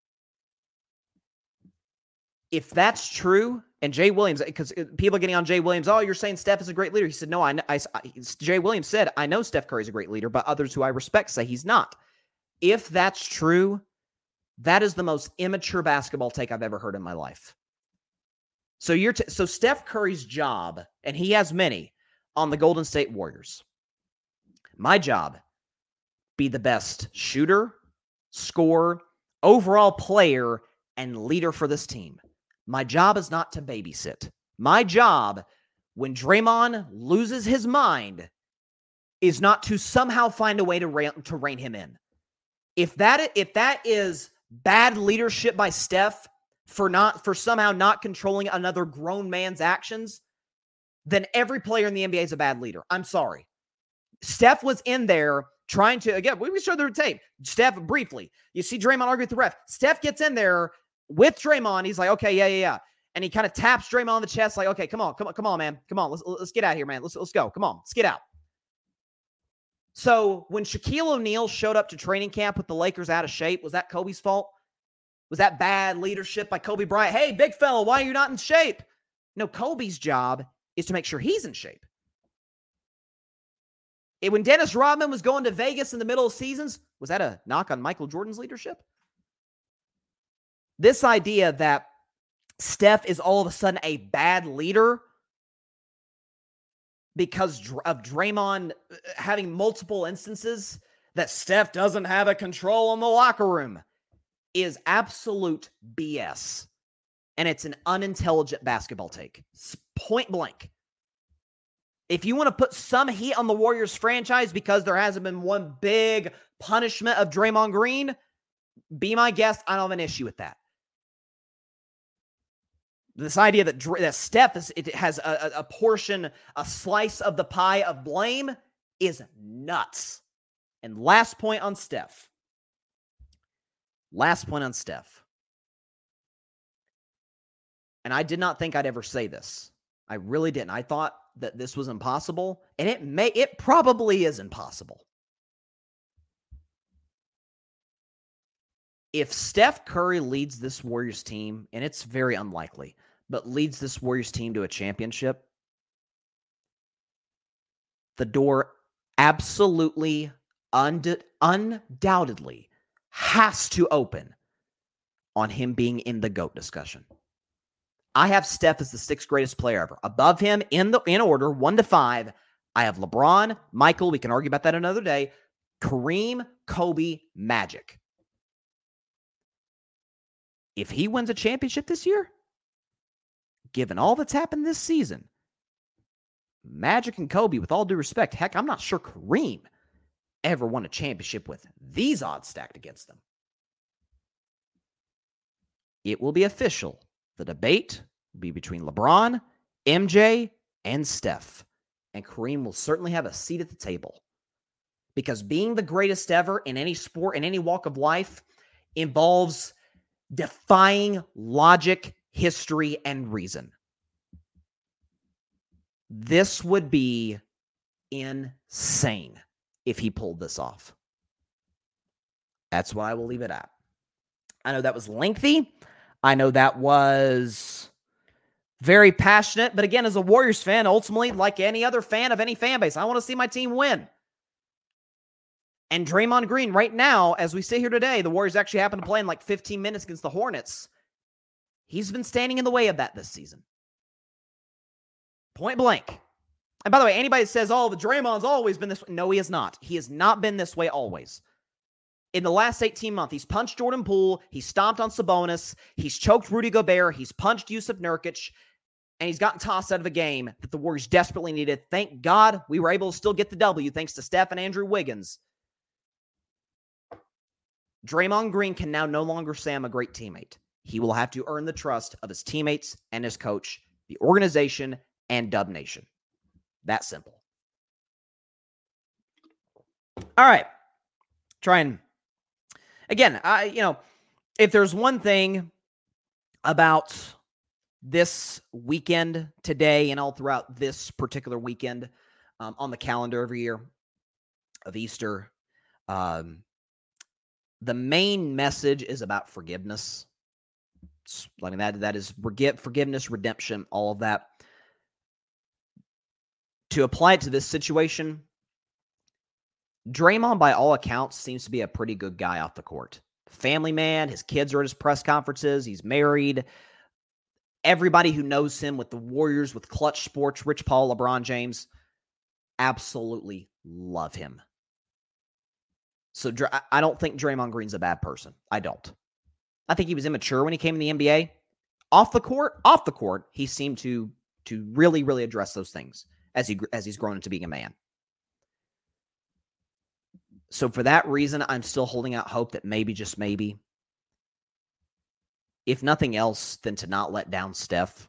If that's true, and Jay Williams, because people are getting on Jay Williams, oh, you're saying Steph is a great leader. He said, no, Jay Williams said, I know Steph Curry's a great leader, but others who I respect say he's not. If that's true, that is the most immature basketball take I've ever heard in my life. So so Steph Curry's job, and he has many, on the Golden State Warriors. My job, be the best shooter, scorer, overall player, and leader for this team. My job is not to babysit. My job, when Draymond loses his mind, is not to somehow find a way to rein him in. If that is bad leadership by Steph for somehow not controlling another grown man's actions, then every player in the NBA is a bad leader. I'm sorry. Steph was in there trying to, again, we show the tape. Steph, briefly, you see Draymond argue with the ref. Steph gets in there with Draymond. He's like, okay, yeah. And he kind of taps Draymond on the chest like, okay, come on, man. Come on, let's get out of here, man. Let's go. Come on, let's get out. So when Shaquille O'Neal showed up to training camp with the Lakers out of shape, was that Kobe's fault? Was that bad leadership by Kobe Bryant? Hey, big fella, why are you not in shape? No, Kobe's job is to make sure he's in shape. When Dennis Rodman was going to Vegas in the middle of seasons, was that a knock on Michael Jordan's leadership? This idea that Steph is all of a sudden a bad leader because of Draymond having multiple instances that Steph doesn't have a control in the locker room is absolute BS. And it's an unintelligent basketball take. Point blank. If you want to put some heat on the Warriors franchise because there hasn't been one big punishment of Draymond Green, be my guest. I don't have an issue with that. This idea that Steph has a portion, a slice of the pie of blame is nuts. And last point on Steph. And I did not think I'd ever say this. I really didn't. I thought that this was impossible, and it probably is impossible. If Steph Curry leads this Warriors team, and it's very unlikely, but leads this Warriors team to a championship, the door absolutely, undoubtedly has to open on him being in the GOAT discussion. I have Steph as the sixth greatest player ever. Above him, in order, 1 to 5, I have LeBron, Michael, we can argue about that another day, Kareem, Kobe, Magic. If he wins a championship this year, given all that's happened this season, Magic and Kobe, with all due respect, heck, I'm not sure Kareem ever won a championship with these odds stacked against them. It will be official. The debate will be between LeBron, MJ, and Steph. And Kareem will certainly have a seat at the table. Because being the greatest ever in any sport, in any walk of life, involves defying logic, history, and reason. This would be insane if he pulled this off. That's why I will leave it at. I know that was lengthy. I know that was very passionate. But again, as a Warriors fan, ultimately, like any other fan of any fan base, I want to see my team win. And Draymond Green, right now, as we sit here today, the Warriors actually happen to play in like 15 minutes against the Hornets. He's been standing in the way of that this season. Point blank. And by the way, anybody that says, oh, the Draymond's always been this way. No, he has not. He has not been this way always. In the last 18 months, he's punched Jordan Poole, he's stomped on Sabonis, he's choked Rudy Gobert, he's punched Jusuf Nurkic, and he's gotten tossed out of a game that the Warriors desperately needed. Thank God we were able to still get the W thanks to Steph and Andrew Wiggins. Draymond Green can now no longer say I'm a great teammate. He will have to earn the trust of his teammates and his coach, the organization, and Dub Nation. That simple. All right. Try and again, if there's one thing about this weekend today and all throughout this particular weekend on the calendar every year of Easter, the main message is about forgiveness. I mean, that is forgiveness, redemption, all of that. To apply it to this situation, Draymond, by all accounts, seems to be a pretty good guy off the court. Family man, his kids are at his press conferences, he's married. Everybody who knows him with the Warriors, with Clutch Sports, Rich Paul, LeBron James, absolutely love him. So I don't think Draymond Green's a bad person. I don't. I think he was immature when he came in the NBA. Off the court, he seemed to really, really address those things as he's grown into being a man. So for that reason, I'm still holding out hope that maybe, just maybe, if nothing else, than to not let down Steph.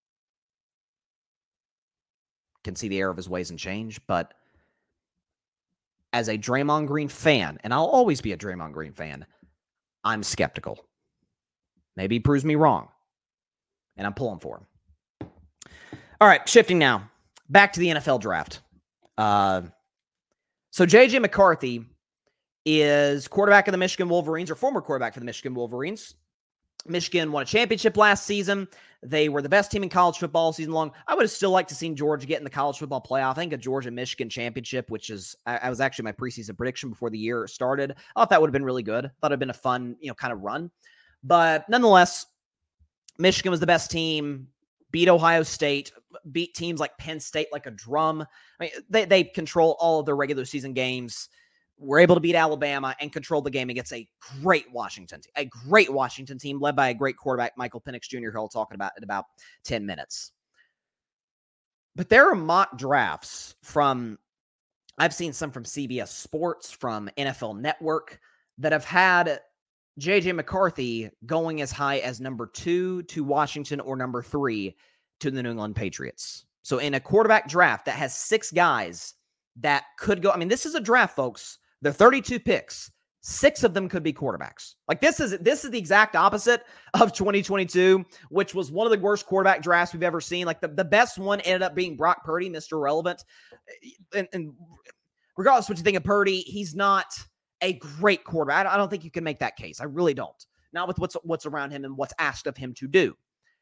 Can see the error of his ways and change, but as a Draymond Green fan, and I'll always be a Draymond Green fan, I'm skeptical. Maybe he proves me wrong, and I'm pulling for him. All right, shifting now. Back to the NFL draft. So J.J. McCarthy is quarterback of the Michigan Wolverines, or former quarterback for the Michigan Wolverines. Michigan won a championship last season. They were the best team in college football season long. I would have still liked to seen Georgia get in the college football playoff. I think a Georgia-Michigan championship, which is, I was actually my preseason prediction before the year started. I thought that would have been really good. I thought it would have been a fun, kind of run. But nonetheless, Michigan was the best team, beat Ohio State, beat teams like Penn State like a drum. I mean, they control all of their regular season games. Were able to beat Alabama and control the game against a great Washington team led by a great quarterback, Michael Penix Jr., who I'll talk about in about 10 minutes. But there are mock drafts I've seen some from CBS Sports, from NFL Network, that have had J.J. McCarthy going as high as number 2 to Washington or number 3 to the New England Patriots. So in a quarterback draft that has 6 guys that could go, I mean, this is a draft, folks. There are 32 picks. 6 of them could be quarterbacks. Like this is the exact opposite of 2022, which was one of the worst quarterback drafts we've ever seen. Like the best one ended up being Brock Purdy, Mr. Relevant. And regardless of what you think of Purdy, he's not a great quarterback. I don't think you can make that case. I really don't. Not with what's around him and what's asked of him to do.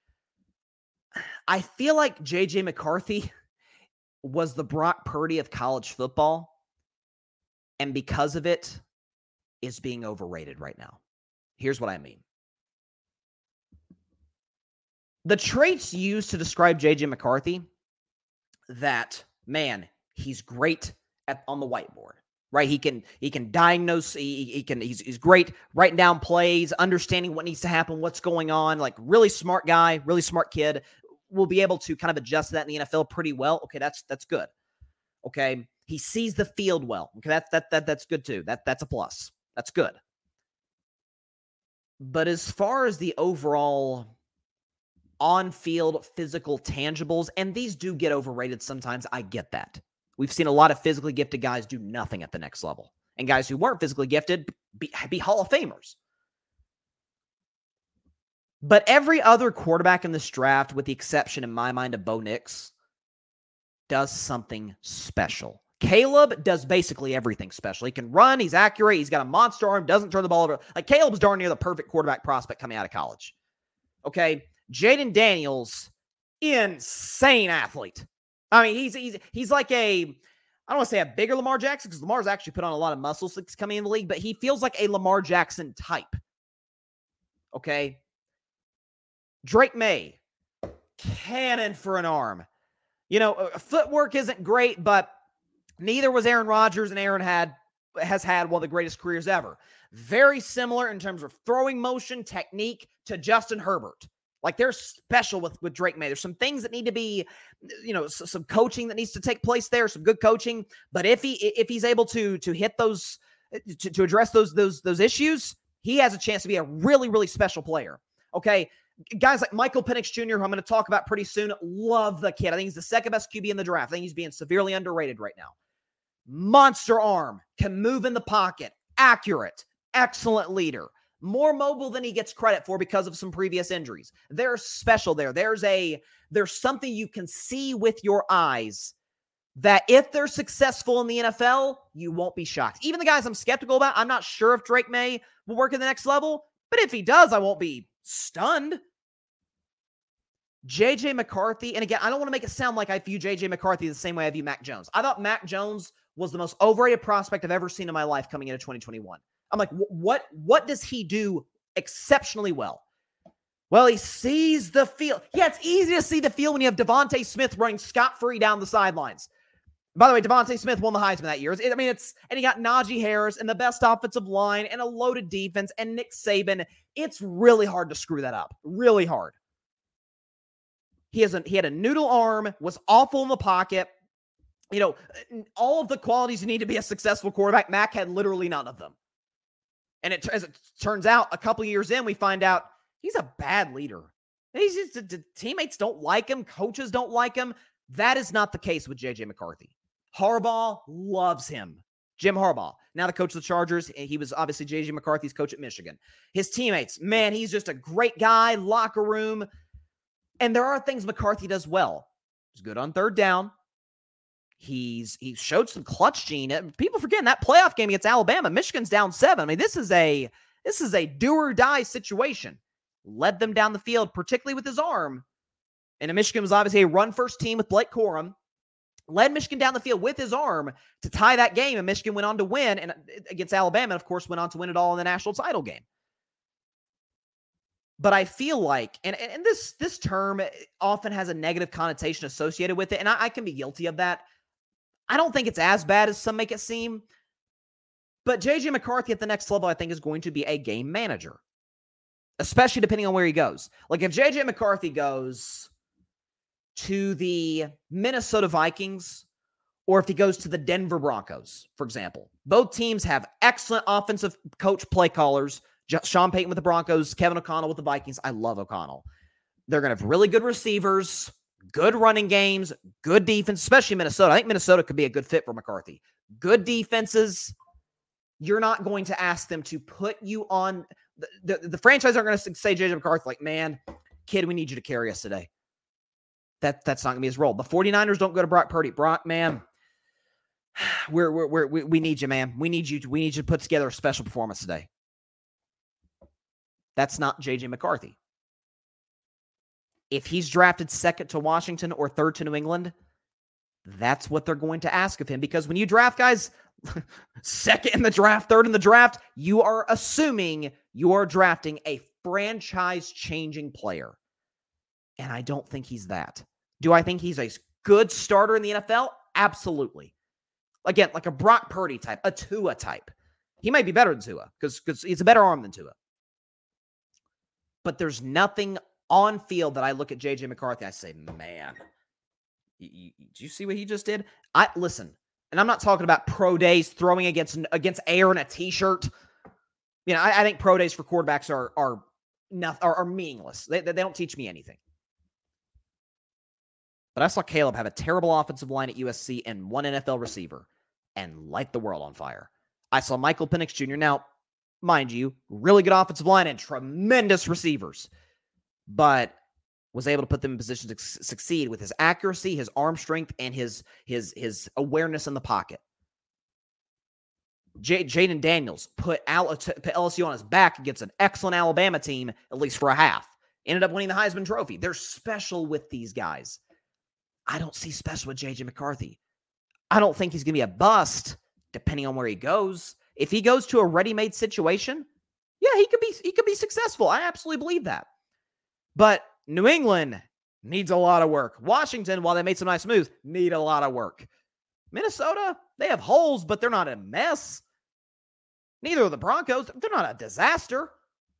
I feel like J.J. McCarthy was the Brock Purdy of college football, and because of it, is being overrated right now. Here's what I mean. The traits used to describe J.J. McCarthy, that, man, he's great on the whiteboard, right? He can diagnose, he's great writing down plays, understanding what needs to happen, what's going on, like really smart guy, really smart kid, will be able to kind of adjust to that in the NFL pretty well. Okay, that's good. Okay, he sees the field well. Okay, that's good too. That's a plus. That's good. But as far as the overall on-field physical tangibles, and these do get overrated sometimes, I get that. We've seen a lot of physically gifted guys do nothing at the next level, and guys who weren't physically gifted be Hall of Famers. But every other quarterback in this draft, with the exception in my mind of Bo Nix, does something special. Caleb does basically everything special. He can run, he's accurate, he's got a monster arm, doesn't turn the ball over. Like, Caleb's darn near the perfect quarterback prospect coming out of college. Okay, Jaden Daniels, insane athlete. I mean, he's like I don't want to say a bigger Lamar Jackson, because Lamar's actually put on a lot of muscle since coming in the league, but he feels like a Lamar Jackson type. Okay. Drake May, cannon for an arm. Footwork isn't great, but neither was Aaron Rodgers, and Aaron has had one of the greatest careers ever. Very similar in terms of throwing motion, technique to Justin Herbert. Like, they're special with Drake May. There's some things that need to be, some coaching that needs to take place there, some good coaching. But if he's able to hit those, to address those issues, he has a chance to be a really, really special player. Okay. Guys like Michael Penix Jr., who I'm going to talk about pretty soon, love the kid. I think he's the second best QB in the draft. I think he's being severely underrated right now. Monster arm, can move in the pocket, accurate, excellent leader. More mobile than he gets credit for because of some previous injuries. They're special there. There's something you can see with your eyes that if they're successful in the NFL, you won't be shocked. Even the guys I'm skeptical about, I'm not sure if Drake May will work at the next level, but if he does, I won't be stunned. J.J. McCarthy, and again, I don't want to make it sound like I view J.J. McCarthy the same way I view Mac Jones. I thought Mac Jones was the most overrated prospect I've ever seen in my life coming into 2021. I'm like, what does he do exceptionally well? Well, he sees the field. Yeah, it's easy to see the field when you have Devontae Smith running scot-free down the sidelines. By the way, Devontae Smith won the Heisman that year. And he got Najee Harris and the best offensive line and a loaded defense and Nick Saban. It's really hard to screw that up. Really hard. He had a noodle arm, was awful in the pocket. All of the qualities you need to be a successful quarterback, Mac had literally none of them. And as it turns out, a couple of years in, we find out he's a bad leader. Teammates don't like him. Coaches don't like him. That is not the case with J.J. McCarthy. Harbaugh loves him. Jim Harbaugh, now the coach of the Chargers. He was obviously J.J. McCarthy's coach at Michigan. His teammates, man, he's just a great guy, locker room. And there are things McCarthy does well. He's good on third down. He showed some clutch gene. People forgetting that playoff game against Alabama. Michigan's down 7. I mean, this is a do or die situation. led them down the field, particularly with his arm. And Michigan was obviously a run-first team with Blake Corum. Led Michigan down the field with his arm to tie that game, and Michigan went on to win and against Alabama, and of course, went on to win it all in the national title game. But I feel like, and this term often has a negative connotation associated with it, and I can be guilty of that. I don't think it's as bad as some make it seem. But J.J. McCarthy at the next level, I think, is going to be a game manager, especially depending on where he goes. Like if J.J. McCarthy goes to the Minnesota Vikings, or if he goes to the Denver Broncos, for example. Both teams have excellent offensive coach play callers. Sean Payton with the Broncos, Kevin O'Connell with the Vikings. I love O'Connell. They're going to have really good receivers, good running games, good defense, especially Minnesota. I think Minnesota could be a good fit for McCarthy. Good defenses. You're not going to ask them to put you on the franchise aren't going to say J.J. McCarthy like, man, kid, we need you to carry us today. That's not going to be his role. The 49ers don't go to Brock Purdy. Brock, man, we need you, man. We need you to put together a special performance today. That's not J.J. McCarthy. If he's drafted second to Washington or third to New England, that's what they're going to ask of him. Because when you draft guys second in the draft, third in the draft, you are assuming you are drafting a franchise-changing player. And I don't think he's that. Do I think he's a good starter in the NFL? Absolutely. Again, like a Brock Purdy type, a Tua type. He might be better than Tua because he's a better arm than Tua. But there's nothing on field that I look at J.J. McCarthy, I say, man, did you see what he just did? Listen, and I'm not talking about pro days throwing against air in a T-shirt. You know, I think pro days for quarterbacks are meaningless. They don't teach me anything. But I saw Caleb have a terrible offensive line at USC and one NFL receiver and light the world on fire. I saw Michael Penix Jr. Now, mind you, really good offensive line and tremendous receivers, but was able to put them in positions to succeed with his accuracy, his arm strength, and his awareness in the pocket. Jaden Daniels put LSU on his back against an excellent Alabama team, at least for a half. Ended up winning the Heisman Trophy. They're special with these guys. I don't see special with J.J. McCarthy. I don't think he's going to be a bust, depending on where he goes. If he goes to a ready-made situation, yeah, he could be successful. I absolutely believe that. But New England needs a lot of work. Washington, while they made some nice moves, need a lot of work. Minnesota, they have holes, but they're not a mess. Neither are the Broncos. They're not a disaster.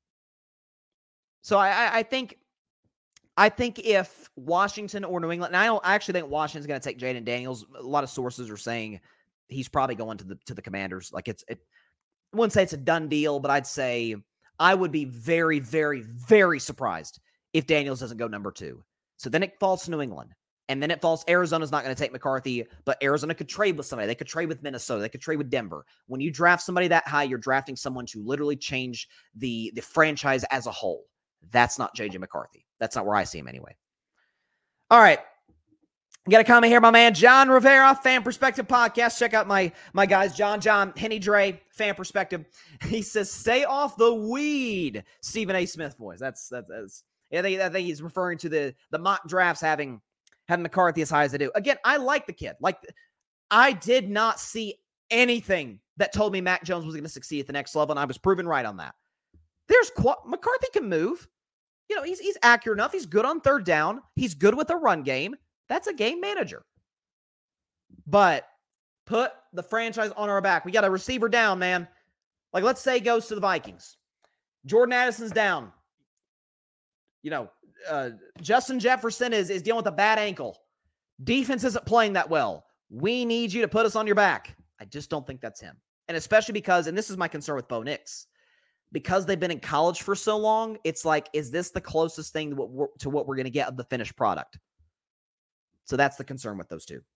So I think if Washington or New England, and I actually think Washington's going to take Jaden Daniels. A lot of sources are saying he's probably going to the Commanders. Like I wouldn't say it's a done deal, but I'd say I would be very, very, very surprised if Daniels doesn't go number 2. So then it falls to New England. And then it falls, Arizona's not going to take McCarthy, but Arizona could trade with somebody. They could trade with Minnesota. They could trade with Denver. When you draft somebody that high, you're drafting someone to literally change the franchise as a whole. That's not J.J. McCarthy. That's not where I see him anyway. All right. Got a comment here, my man, John Rivera, Fan Perspective Podcast. Check out my guys, John, Henny Dre, Fan Perspective. He says, stay off the weed, Stephen A. Smith voice. That's I think he's referring to the mock drafts having McCarthy as high as they do. Again, I like the kid. Like, I did not see anything that told me Mac Jones was going to succeed at the next level, and I was proven right on that. McCarthy can move. You know, he's accurate enough. He's good on third down. He's good with a run game. That's a game manager. But put the franchise on our back. We got a receiver down, man. Like, let's say he goes to the Vikings. Jordan Addison's down. You know, Justin Jefferson is dealing with a bad ankle. Defense isn't playing that well. We need you to put us on your back. I just don't think that's him. And especially because, and this is my concern with Bo Nix, because they've been in college for so long, it's like, is this the closest thing to what we're going to get of the finished product? So that's the concern with those two.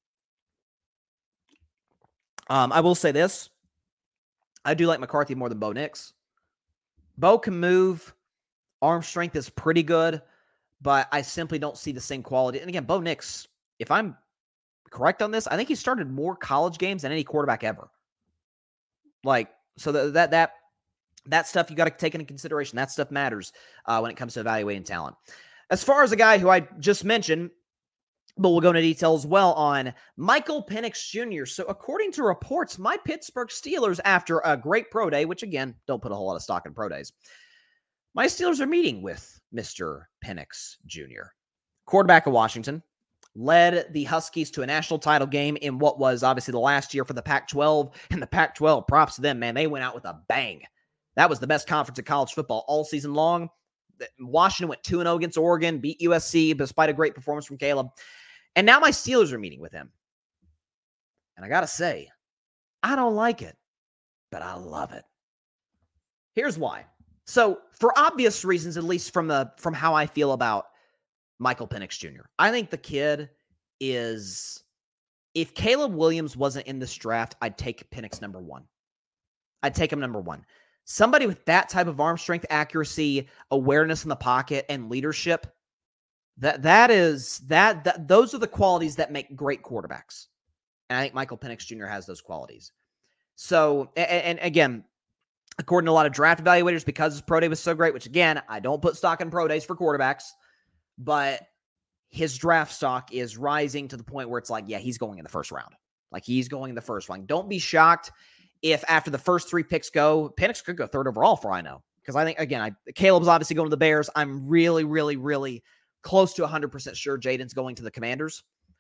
I will say this. I do like McCarthy more than Bo Nix. Bo can move. Arm strength is pretty good, but I simply don't see the same quality. And again, Bo Nix, if I'm correct on this, I think he started more college games than any quarterback ever. Like, so that That stuff you got to take into consideration. That stuff matters when it comes to evaluating talent. As far as a guy who I just mentioned, but we'll go into detail as well on Michael Penix Jr. So according to reports, my Pittsburgh Steelers, after a great pro day, which again, don't put a whole lot of stock in pro days, my Steelers are meeting with Mr. Penix Jr., quarterback of Washington, led the Huskies to a national title game in what was obviously the last year for the Pac-12. And the Pac-12, props to them, man. They went out with a bang. That was the best conference of college football all season long. Washington went 2-0 against Oregon, beat USC, despite a great performance from Caleb. And now my Steelers are meeting with him. And I got to say, I don't like it, but I love it. Here's why. So for obvious reasons, at least from how I feel about Michael Penix Jr., I think the kid is, if Caleb Williams wasn't in this draft, I'd take Penix number one. I'd take him number one. Somebody with that type of arm strength, accuracy, awareness in the pocket, and leadership, those are the qualities that make great quarterbacks. And I think Michael Penix Jr. has those qualities. So, and again, according to a lot of draft evaluators, because his pro day was so great, which again, I don't put stock in pro days for quarterbacks, but his draft stock is rising to the point where it's like, yeah, he's going in the first round. Like, he's going in the first round. Don't be shocked if after the first 3 picks go, Penix could go third overall for I know. Because I think, again, Caleb's obviously going to the Bears. I'm really, really, really close to 100% sure Jaden's going to the Commanders.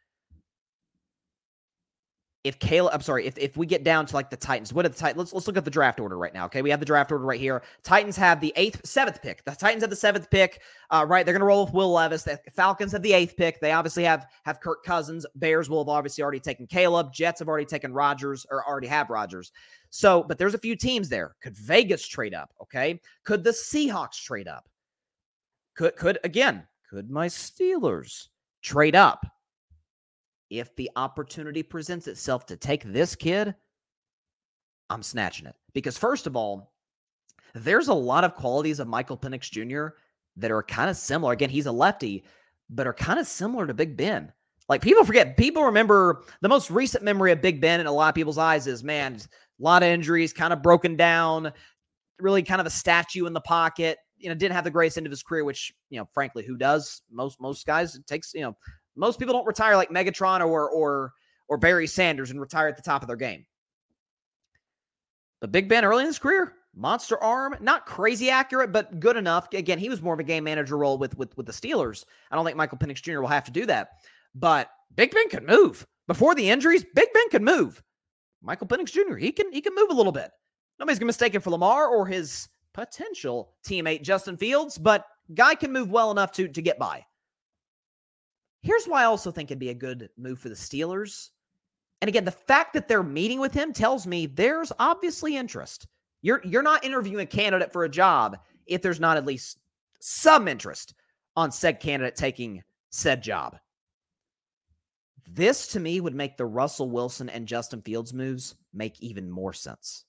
If we get down to like the Titans, what are the Titans? Let's look at the draft order right now. Okay, we have the draft order right here. Titans have the 7th pick. The Titans have the 7th pick. Right, they're going to roll with Will Levis. The Falcons have the 8th pick. They obviously have Kirk Cousins. Bears will have obviously already taken Caleb. Jets have already taken Rodgers, or already have Rodgers. So, but there's a few teams there. Could Vegas trade up? Okay, could the Seahawks trade up? Could my Steelers trade up? If the opportunity presents itself to take this kid, I'm snatching it. Because first of all, there's a lot of qualities of Michael Penix Jr. that are kind of similar. Again, he's a lefty, but are kind of similar to Big Ben. Like, people remember the most recent memory of Big Ben in a lot of people's eyes is, man, a lot of injuries, kind of broken down, really kind of a statue in the pocket. Didn't have the greatest end of his career, which, frankly, who does? Most guys, it takes, most people don't retire like Megatron or Barry Sanders and retire at the top of their game. But Big Ben early in his career, monster arm, not crazy accurate, but good enough. Again, he was more of a game manager role with the Steelers. I don't think Michael Penix Jr. will have to do that. But Big Ben could move. Before the injuries, Big Ben could move. Michael Penix Jr., he can move a little bit. Nobody's going to mistake him for Lamar or his potential teammate Justin Fields, but guy can move well enough to get by. Here's why I also think it'd be a good move for the Steelers. And again, the fact that they're meeting with him tells me there's obviously interest. You're not interviewing a candidate for a job if there's not at least some interest on said candidate taking said job. This, to me, would make the Russell Wilson and Justin Fields moves make even more sense.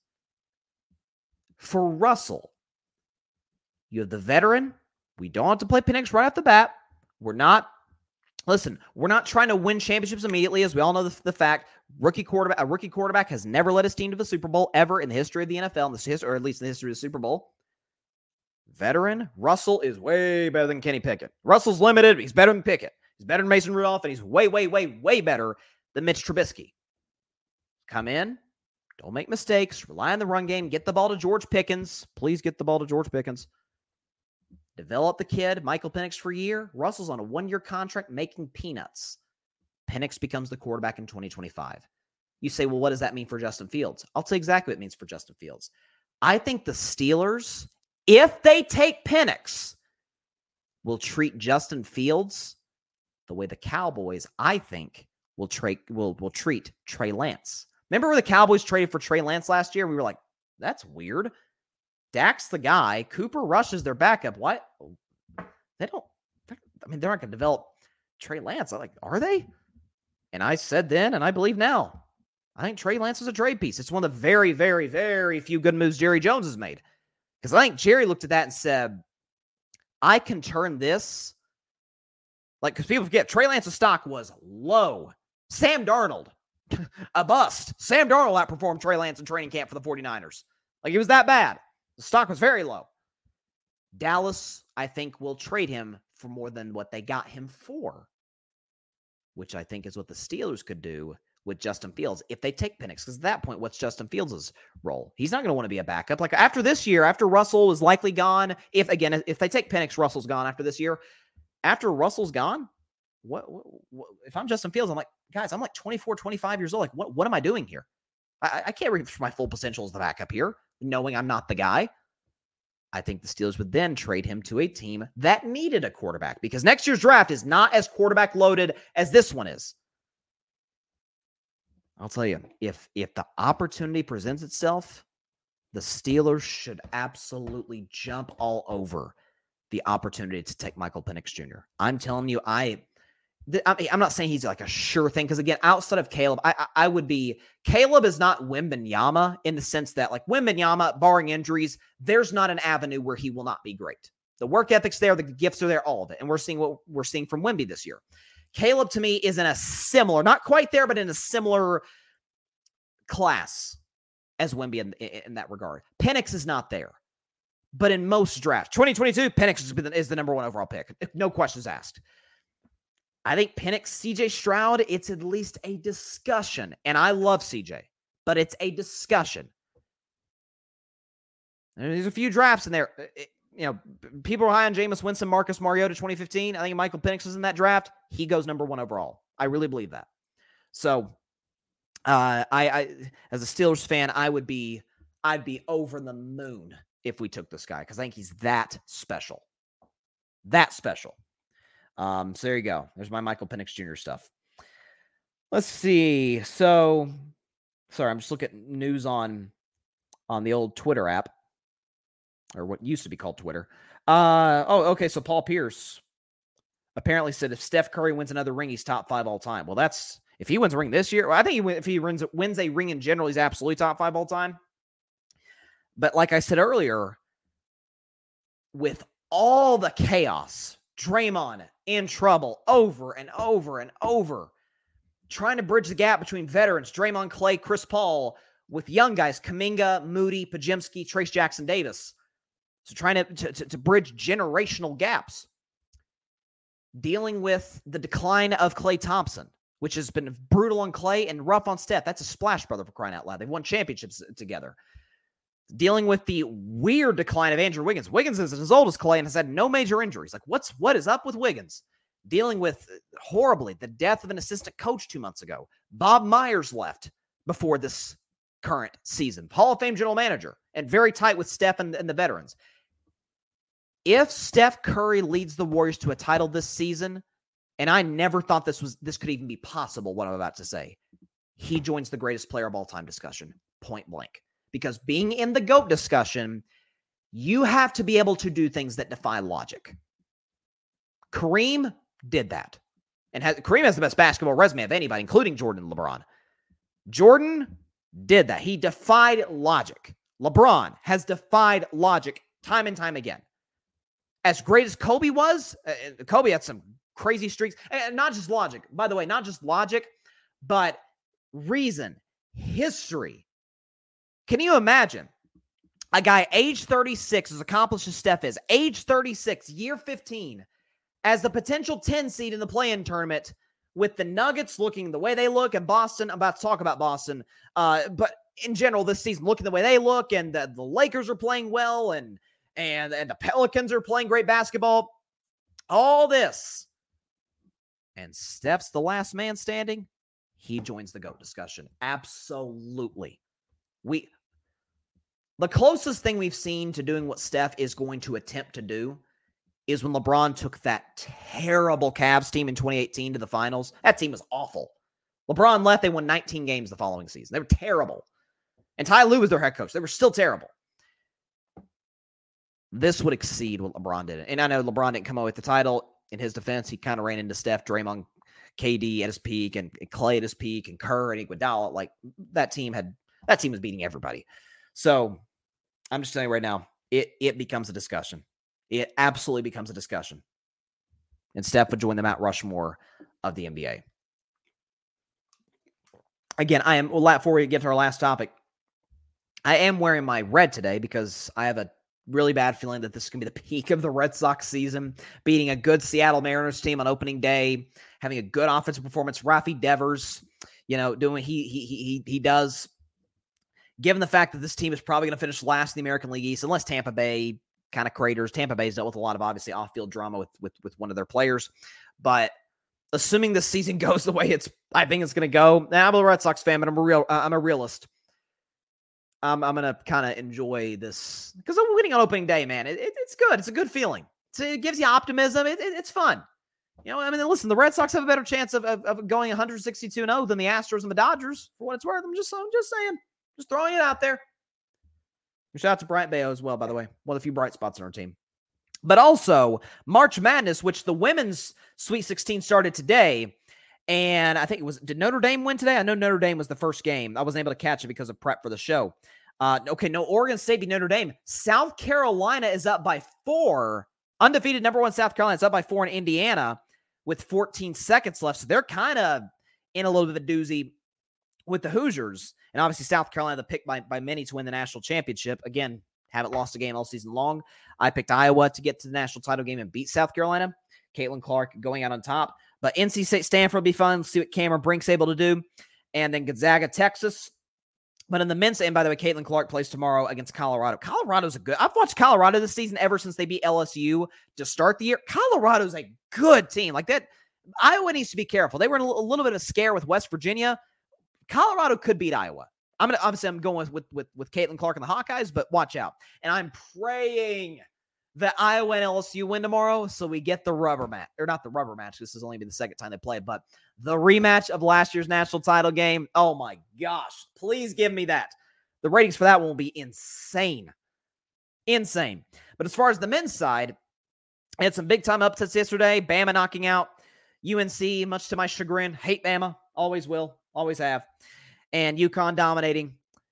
For Russell, you have the veteran. We don't have to play Penix right off the bat. We're not trying to win championships immediately, as we all know the fact. A rookie quarterback has never led his team to the Super Bowl ever in the history of the NFL, or at least in the history of the Super Bowl. Veteran Russell is way better than Kenny Pickett. Russell's limited. He's better than Pickett. He's better than Mason Rudolph, and he's way, way, way, way better than Mitch Trubisky. Come in. Don't make mistakes. Rely on the run game. Get the ball to George Pickens. Please get the ball to George Pickens. Develop the kid, Michael Penix, for a year. Russell's on a 1-year contract making peanuts. Penix becomes the quarterback in 2025. You say, well, what does that mean for Justin Fields? I'll tell you exactly what it means for Justin Fields. I think the Steelers, if they take Penix, will treat Justin Fields the way the Cowboys, I think, will treat Trey Lance. Remember where the Cowboys traded for Trey Lance last year? We were like, that's weird. Dak's the guy. Cooper Rush is their backup. What? They're not going to develop Trey Lance. I'm like, are they? And I said then, and I believe now, I think Trey Lance is a trade piece. It's one of the very, very, very few good moves Jerry Jones has made. Because I think Jerry looked at that and said, I can turn this. Because people forget, Trey Lance's stock was low. Sam Darnold, a bust. Sam Darnold outperformed Trey Lance in training camp for the 49ers. It was that bad. The stock was very low. Dallas, I think, will trade him for more than what they got him for, which I think is what the Steelers could do with Justin Fields if they take Penix. Because at that point, what's Justin Fields' role? He's not going to want to be a backup. Like after this year, after Russell is likely gone, if they take Penix, Russell's gone after this year. After Russell's gone, what if I'm Justin Fields? I'm like, guys, I'm like 24, 25 years old. Like, what am I doing here? I can't reach my full potential as the backup here, knowing I'm not the guy. I think the Steelers would then trade him to a team that needed a quarterback because next year's draft is not as quarterback loaded as this one is. I'll tell you, if the opportunity presents itself, the Steelers should absolutely jump all over the opportunity to take Michael Penix Jr. I'm telling you, I'm not saying he's like a sure thing because, again, outside of Caleb, I would be – Caleb is not Wembanyama in the sense that, like, Wembanyama, barring injuries, there's not an avenue where he will not be great. The work ethic's there, the gifts are there, all of it. And we're seeing what we're seeing from Wemby this year. Caleb, to me, is in a similar – not quite there, but in a similar class as Wemby in that regard. Penix is not there. But in most drafts, 2022, Penix is the number one overall pick. No questions asked. I think Penix, CJ Stroud, it's at least a discussion. And I love CJ, but it's a discussion. There's a few drafts in there. People are high on Jameis Winston, Marcus Mariota 2015. I think Michael Penix is in that draft. He goes number one overall. I really believe that. So, I as a Steelers fan, I'd be over the moon if we took this guy because I think he's that special. That special. So there you go. There's my Michael Penix Jr. stuff. Let's see. So, sorry, I'm just looking at news on the old Twitter app, or what used to be called Twitter. Okay. So Paul Pierce apparently said if Steph Curry wins another ring, he's top 5 all time. Well, if he wins a ring this year, well, I think if he wins a ring in general, he's absolutely top 5 all time. But like I said earlier, with all the chaos, Draymond in trouble over and over and over, trying to bridge the gap between veterans, Draymond, Clay, Chris Paul, with young guys, Kuminga, Moody, Podziemski, Trace Jackson Davis. So trying to bridge generational gaps. Dealing with the decline of Klay Thompson, which has been brutal on Clay and rough on Steph. That's a splash brother, for crying out loud. They've won championships together. Dealing with the weird decline of Andrew Wiggins. Wiggins is as old as Clay and has had no major injuries. Like, what is up with Wiggins? Dealing with horribly the death of an assistant coach 2 months ago. Bob Myers left before this current season. Hall of Fame general manager and very tight with Steph and the veterans. If Steph Curry leads the Warriors to a title this season, and I never thought this could even be possible, what I'm about to say, he joins the greatest player of all time discussion, point blank. Because being in the GOAT discussion, you have to be able to do things that defy logic. Kareem did that. And Kareem has the best basketball resume of anybody, including Jordan and LeBron. Jordan did that. He defied logic. LeBron has defied logic time and time again. As great as Kobe was, Kobe had some crazy streaks. And not just logic. By the way, not just logic, but reason, history. Can you imagine a guy age 36, as accomplished as Steph is, age 36, year 15, as the potential 10 seed in the play-in tournament with the Nuggets looking the way they look and Boston, I'm about to talk about Boston, but in general this season looking the way they look and the Lakers are playing well and the Pelicans are playing great basketball, all this. And Steph's the last man standing. He joins the GOAT discussion. Absolutely. The closest thing we've seen to doing what Steph is going to attempt to do is when LeBron took that terrible Cavs team in 2018 to the finals. That team was awful. LeBron left. They won 19 games the following season. They were terrible. And Ty Lue was their head coach. They were still terrible. This would exceed what LeBron did. And I know LeBron didn't come out with the title. In his defense, he kind of ran into Steph, Draymond, KD at his peak, and Clay at his peak, and Kerr and Iguodala. Like, that team was beating everybody. So I'm just telling you right now, it becomes a discussion. It absolutely becomes a discussion. And Steph would join the Mount Rushmore of the NBA. Again, before we get to our last topic, I am wearing my red today because I have a really bad feeling that this is going to be the peak of the Red Sox season, beating a good Seattle Mariners team on opening day, having a good offensive performance. Rafi Devers, doing he does. Given the fact that this team is probably going to finish last in the American League East, unless Tampa Bay kind of craters. Tampa Bay's dealt with a lot of obviously off-field drama with one of their players, but assuming this season goes the way I think it's going to go. Now, I'm a Red Sox fan, but I'm a realist. I'm going to kind of enjoy this because I'm winning on opening day, man. It's good. It's a good feeling. It gives you optimism. It's fun. Listen, the Red Sox have a better chance of going 162-0 than the Astros and the Dodgers, for what it's worth. I'm just saying. Just throwing it out there. Shout out to Bryant Bayo as well, by the way. One of the few bright spots on our team. But also, March Madness, which the women's Sweet 16 started today. And I think did Notre Dame win today? I know Notre Dame was the first game. I wasn't able to catch it because of prep for the show. Oregon State beat Notre Dame. South Carolina is up by 4. Undefeated number 1 South Carolina is up by 4 in Indiana with 14 seconds left. So they're kind of in a little bit of a doozy with the Hoosiers. And obviously South Carolina, the pick by many to win the national championship. Again, haven't lost a game all season long. I picked Iowa to get to the national title game and beat South Carolina. Caitlin Clark going out on top. But NC State, Stanford will be fun. Let's see what Cameron Brink's able to do. And then Gonzaga, Texas. But in the men's, and by the way, Caitlin Clark plays tomorrow against Colorado. Colorado's I've watched Colorado this season ever since they beat LSU to start the year. Colorado's a good team. Like that, Iowa needs to be careful. They were in a little bit of scare with West Virginia. Colorado could beat Iowa. I'm going with Caitlin Clark and the Hawkeyes, but watch out. And I'm praying that Iowa and LSU win tomorrow so we get the rubber match. Or not the rubber match. This has only been the second time they played, but the rematch of last year's national title game. Oh my gosh. Please give me that. The ratings for that one will be insane. Insane. But as far as the men's side, I had some big-time upsets yesterday. Bama knocking out UNC, much to my chagrin. Hate Bama. Always will. Always have. And UConn dominating.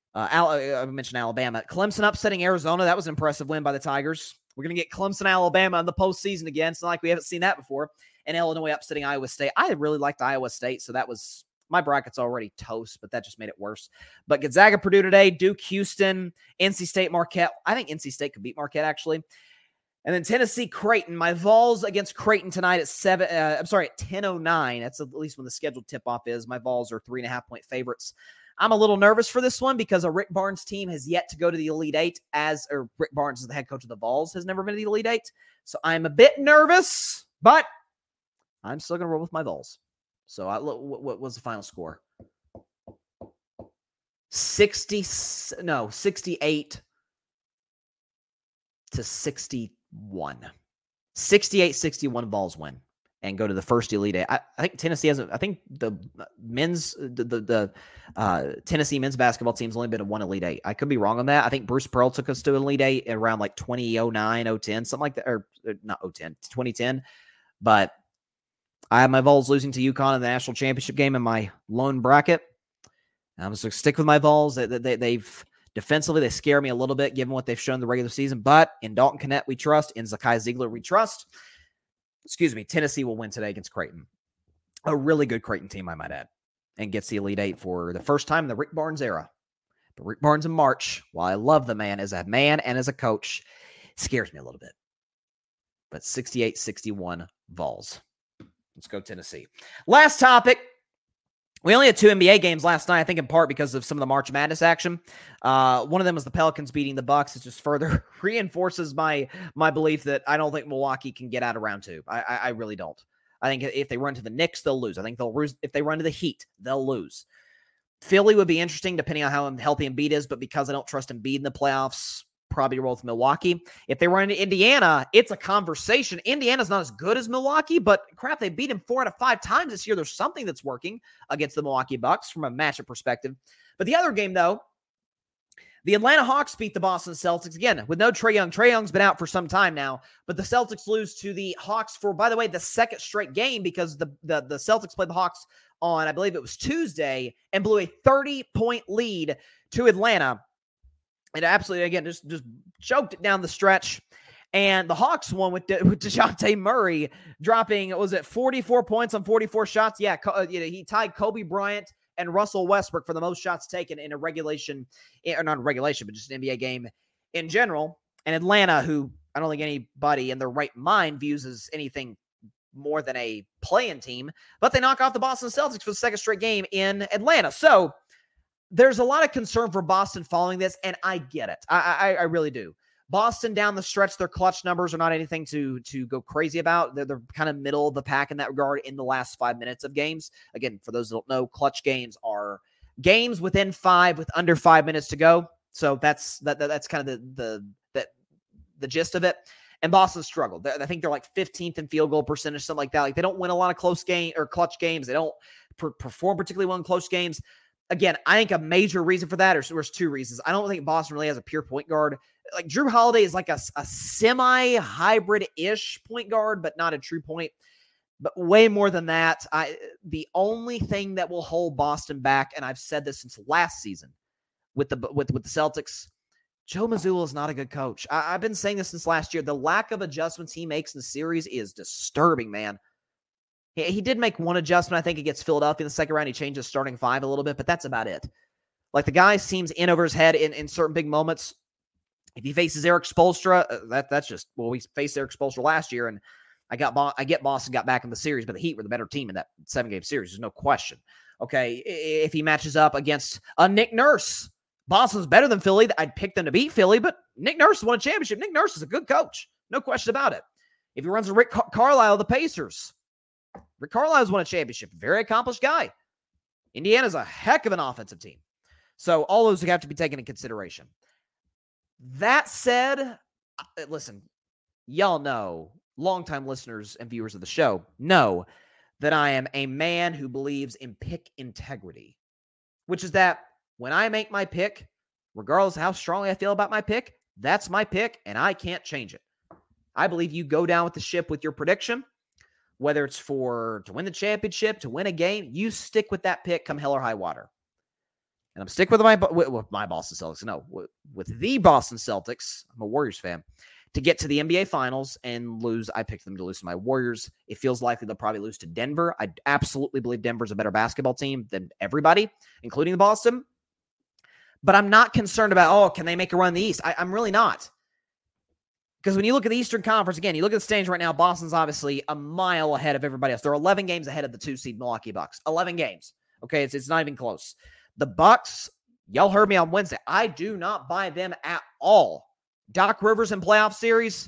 I mentioned Alabama. Clemson upsetting Arizona. That was an impressive win by the Tigers. We're going to get Clemson, Alabama in the postseason again. It's not like we haven't seen that before. And Illinois upsetting Iowa State. I really liked Iowa State, so that was my bracket's already toast, but that just made it worse. But Gonzaga, Purdue today, Duke, Houston, NC State, Marquette. I think NC State could beat Marquette, actually. And then Tennessee, Creighton. My Vols against Creighton tonight at 10:09. That's at least when the scheduled tip-off is. My Vols are 3.5-point favorites. I'm a little nervous for this one because a Rick Barnes team has yet to go to the Elite Eight or Rick Barnes is the head coach of the Vols, has never been to the Elite Eight. So I'm a bit nervous, but I'm still going to roll with my Vols. So what was the final score? 68 to 61. 68-61 Vols win and go to the first Elite Eight. I think Tennessee has. I think the men's Tennessee men's basketball team's only been to one Elite Eight. I could be wrong on that. I think Bruce Pearl took us to an Elite Eight around like 2009, 010, something like that, or not 010, 2010. But I have my Vols losing to UConn in the national championship game in my lone bracket. I'm just going to stick with my Vols. They've defensively, they scare me a little bit given what they've shown in the regular season. But in Dalton Knecht, we trust. In Zakai Ziegler, we trust. Tennessee will win today against Creighton. A really good Creighton team, I might add. And gets the Elite Eight for the first time in the Rick Barnes era. But Rick Barnes in March, while I love the man as a man and as a coach, scares me a little bit. But 68-61 Vols. Let's go Tennessee. Last topic. We only had 2 NBA games last night, I think in part because of some of the March Madness action. One of them was the Pelicans beating the Bucks. It just further reinforces my belief that I don't think Milwaukee can get out of round 2. I really don't. I think if they run to the Knicks, they'll lose. I think they'll lose. If they run to the Heat, they'll lose. Philly would be interesting depending on how healthy Embiid is, but because I don't trust Embiid in the playoffs, probably roll with Milwaukee. If they run into Indiana, it's a conversation. Indiana's not as good as Milwaukee, but crap, they beat him 4 out of 5 times this year. There's something that's working against the Milwaukee Bucks from a matchup perspective. But the other game, though, the Atlanta Hawks beat the Boston Celtics again with no Trae Young. Trae Young's been out for some time now, but the Celtics lose to the Hawks for, by the way, the second straight game because the Celtics played the Hawks on, I believe it was Tuesday, and blew a 30-point lead to Atlanta. And absolutely, again, just choked it down the stretch. And the Hawks won with DeJounte Murray dropping, 44 points on 44 shots? Yeah, he tied Kobe Bryant and Russell Westbrook for the most shots taken in a regulation, or not regulation, but just an NBA game in general. And Atlanta, who I don't think anybody in their right mind views as anything more than a play-in team, but they knock off the Boston Celtics for the second straight game in Atlanta. So there's a lot of concern for Boston following this, and I get it. I really do. Boston down the stretch, their clutch numbers are not anything to go crazy about. They're kind of middle of the pack in that regard in the last 5 minutes of games. Again, for those that don't know, clutch games are games within 5 with under 5 minutes to go. So that's kind of the gist of it. And Boston struggled. I think they're like 15th in field goal percentage, something like that. Like they don't win a lot of close game or clutch games. They don't perform particularly well in close games. Again, I think a major reason for that, there's 2 reasons. I don't think Boston really has a pure point guard. Like Drew Holiday is like a semi-hybrid-ish point guard, but not a true point. But way more than that, the only thing that will hold Boston back, and I've said this since last season with the Celtics, Joe Mazzulla is not a good coach. I've been saying this since last year. The lack of adjustments he makes in the series is disturbing, man. He did make one adjustment, I think, against Philadelphia in the second round. He changed his starting 5 a little bit, but that's about it. Like, the guy seems in over his head in certain big moments. If he faces Eric Spoelstra, that's just, well, we faced Eric Spoelstra last year, and I get Boston got back in the series, but the Heat were the better team in that 7-game series. There's no question. Okay, if he matches up against a Nick Nurse, Boston's better than Philly. I'd pick them to beat Philly, but Nick Nurse won a championship. Nick Nurse is a good coach. No question about it. If he runs a Rick Carlisle, the Pacers, Rick Carlisle's won a championship. Very accomplished guy. Indiana's a heck of an offensive team. So all those have to be taken into consideration. That said, listen, y'all know, longtime listeners and viewers of the show know that I am a man who believes in pick integrity, which is that when I make my pick, regardless of how strongly I feel about my pick, that's my pick, and I can't change it. I believe you go down with the ship with your prediction, whether it's to win the championship, to win a game, you stick with that pick come hell or high water. And I'm sticking with my Boston Celtics. No, with the Boston Celtics. I'm a Warriors fan. To get to the NBA Finals and lose, I picked them to lose to my Warriors. It feels likely they'll probably lose to Denver. I absolutely believe Denver's a better basketball team than everybody, including Boston. But I'm not concerned about, can they make a run in the East? I'm really not. Because when you look at the Eastern Conference, again, you look at the standings right now, Boston's obviously a mile ahead of everybody else. They're 11 games ahead of the 2-seed Milwaukee Bucks. 11 games. Okay, it's not even close. The Bucks, y'all heard me on Wednesday. I do not buy them at all. Doc Rivers in playoff series,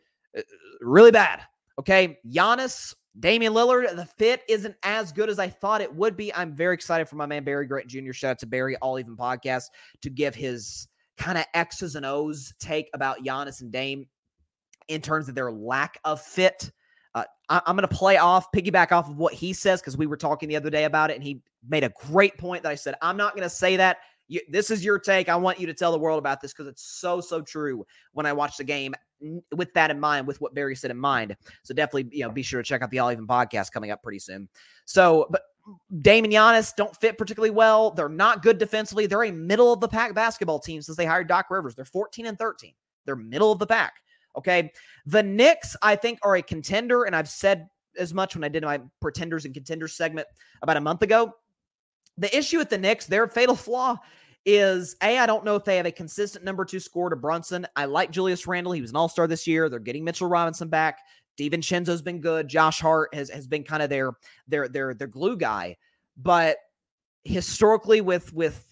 really bad. Okay, Giannis, Damian Lillard, the fit isn't as good as I thought it would be. I'm very excited for my man Barry Grant Jr. Shout out to Barry, All Even Podcast, to give his kind of X's and O's take about Giannis and Dame in terms of their lack of fit. I'm going to piggyback off of what he says, because we were talking the other day about it, and he made a great point that I said, I'm not going to say that. This is your take. I want you to tell the world about this, because it's so, so true when I watch the game with that in mind, with what Barry said in mind. So definitely, be sure to check out the All Even Podcast coming up pretty soon. So, but Dame and Giannis don't fit particularly well. They're not good defensively. They're a middle-of-the-pack basketball team since they hired Doc Rivers. They're 14-13. They're middle of the pack. Okay. The Knicks, I think, are a contender, and I've said as much when I did my Pretenders and Contenders segment about a month ago. The issue with the Knicks, their fatal flaw is, I don't know if they have a consistent number 2 scorer to Brunson. I like Julius Randle. He was an all-star this year. They're getting Mitchell Robinson back. DiVincenzo's been good. Josh Hart has been kind of their glue guy. But historically with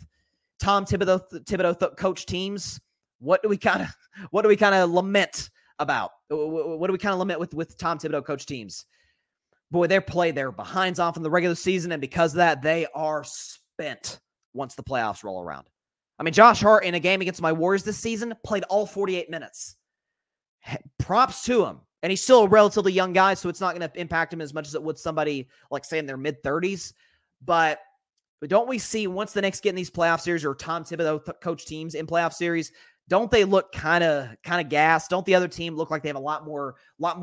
Tom Thibodeau coach teams, what do we kind of lament about? What do we kind of lament with Tom Thibodeau coach teams? Boy, they're behinds off in the regular season, and because of that, they are spent once the playoffs roll around. I mean, Josh Hart in a game against my Warriors this season played all 48 minutes. Props to him. And he's still a relatively young guy, so it's not going to impact him as much as it would somebody, like, say, in their mid-30s. But don't we see, once the Knicks get in these playoff series, or Tom Thibodeau coach teams in playoff series, don't they look kind of gassed? Don't the other team look like they have a lot more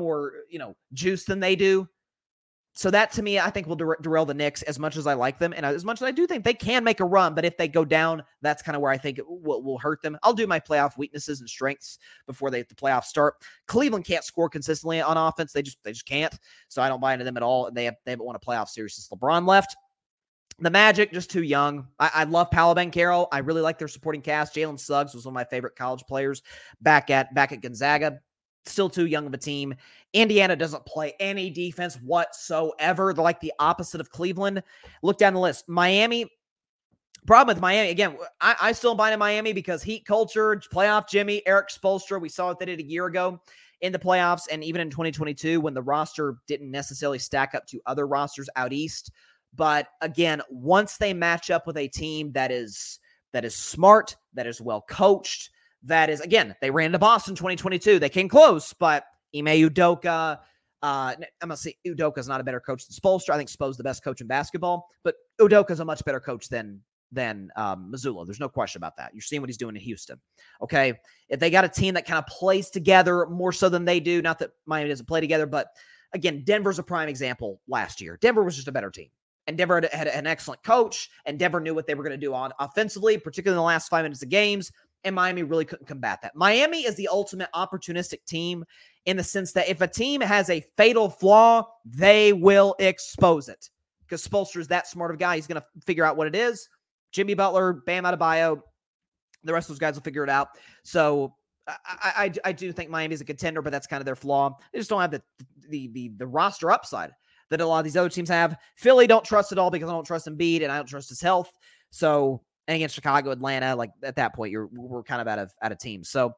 juice than they do? So that, to me, I think will derail the Knicks as much as I like them, and as much as I do think they can make a run. But if they go down, that's kind of where I think it will hurt them. I'll do my playoff weaknesses and strengths before the playoffs start. Cleveland can't score consistently on offense; they just can't. So I don't buy into them at all. And they haven't won a playoff series since LeBron left. The Magic, just too young. I love Paolo Banchero. I really like their supporting cast. Jalen Suggs was one of my favorite college players back at Gonzaga. Still too young of a team. Indiana doesn't play any defense whatsoever. They're like the opposite of Cleveland. Look down the list. Miami. Problem with Miami, again, I still bind in Miami because heat culture, playoff Jimmy, Eric Spoelstra. We saw what they did a year ago in the playoffs and even in 2022 when the roster didn't necessarily stack up to other rosters out east. But again, once they match up with a team that is smart, that is well coached, that is, again, they ran into Boston 2022. They came close, but Ime Udoka, I'm going to say Udoka's not a better coach than Spoelstra. I think Spo's the best coach in basketball, but Udoka's a much better coach than Mazzulla. There's no question about that. You're seeing what he's doing in Houston. Okay. If they got a team that kind of plays together more so than they do, not that Miami doesn't play together, but again, Denver's a prime example last year. Denver was just a better team. And Denver had an excellent coach, and Denver knew what they were going to do on offensively, particularly in the last 5 minutes of games, and Miami really couldn't combat that. Miami is the ultimate opportunistic team in the sense that if a team has a fatal flaw, they will expose it. Because Spoelstra is that smart of a guy. He's going to figure out what it is. Jimmy Butler, Bam Adebayo, the rest of those guys will figure it out. So I do think Miami is a contender, but that's kind of their flaw. They just don't have the roster upside that a lot of these other teams have. Philly don't trust at all because I don't trust Embiid and I don't trust his health. So, and against Chicago, Atlanta, like at that point, we're kind of out of teams. So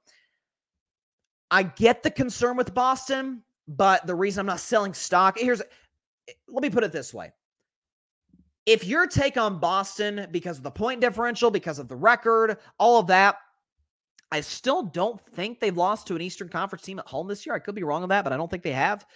I get the concern with Boston, but the reason I'm not selling stock let me put it this way. If your take on Boston because of the point differential, because of the record, all of that, I still don't think they've lost to an Eastern Conference team at home this year. I could be wrong on that, but I don't think they have.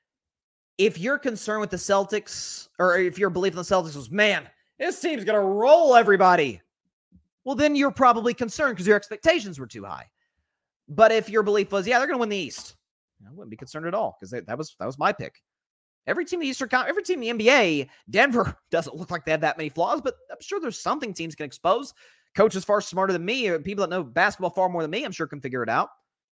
If you're concerned with the Celtics, or if your belief in the Celtics was, man, this team's going to roll everybody, well, then you're probably concerned because your expectations were too high. But if your belief was, yeah, they're going to win the East, I wouldn't be concerned at all because that was my pick. Every team in the Eastern Conference, every team in the NBA, Denver doesn't look like they have that many flaws, but I'm sure there's something teams can expose. Coaches far smarter than me, or people that know basketball far more than me, I'm sure can figure it out.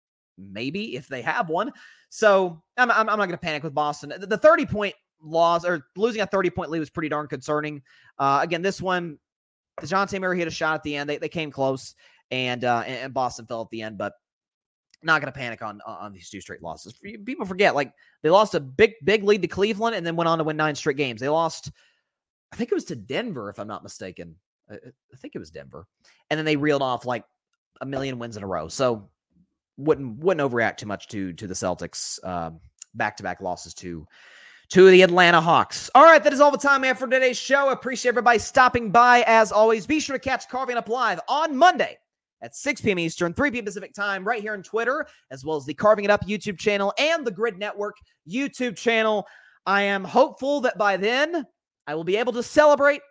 Maybe if they have one. So I'm not going to panic with Boston. The 30-point loss or losing a 30-point lead was pretty darn concerning. Again, this one, DeJounte Murray hit a shot at the end. They came close, and Boston fell at the end, but not going to panic on these 2 straight losses. People forget, like, they lost a big lead to Cleveland and then went on to win 9 straight games. They lost, I think it was to Denver, if I'm not mistaken. I think it was Denver. And then they reeled off like a million wins in a row. So wouldn't overreact too much to the Celtics back-to-back losses to the Atlanta Hawks. All right, that is all the time we have for today's show. I appreciate everybody stopping by. As always, be sure to catch Carving Up Live on Monday at 6 p.m. Eastern, 3 p.m. Pacific time, right here on Twitter, as well as the Carving It Up YouTube channel and the Grid Network YouTube channel. I am hopeful that by then I will be able to celebrate.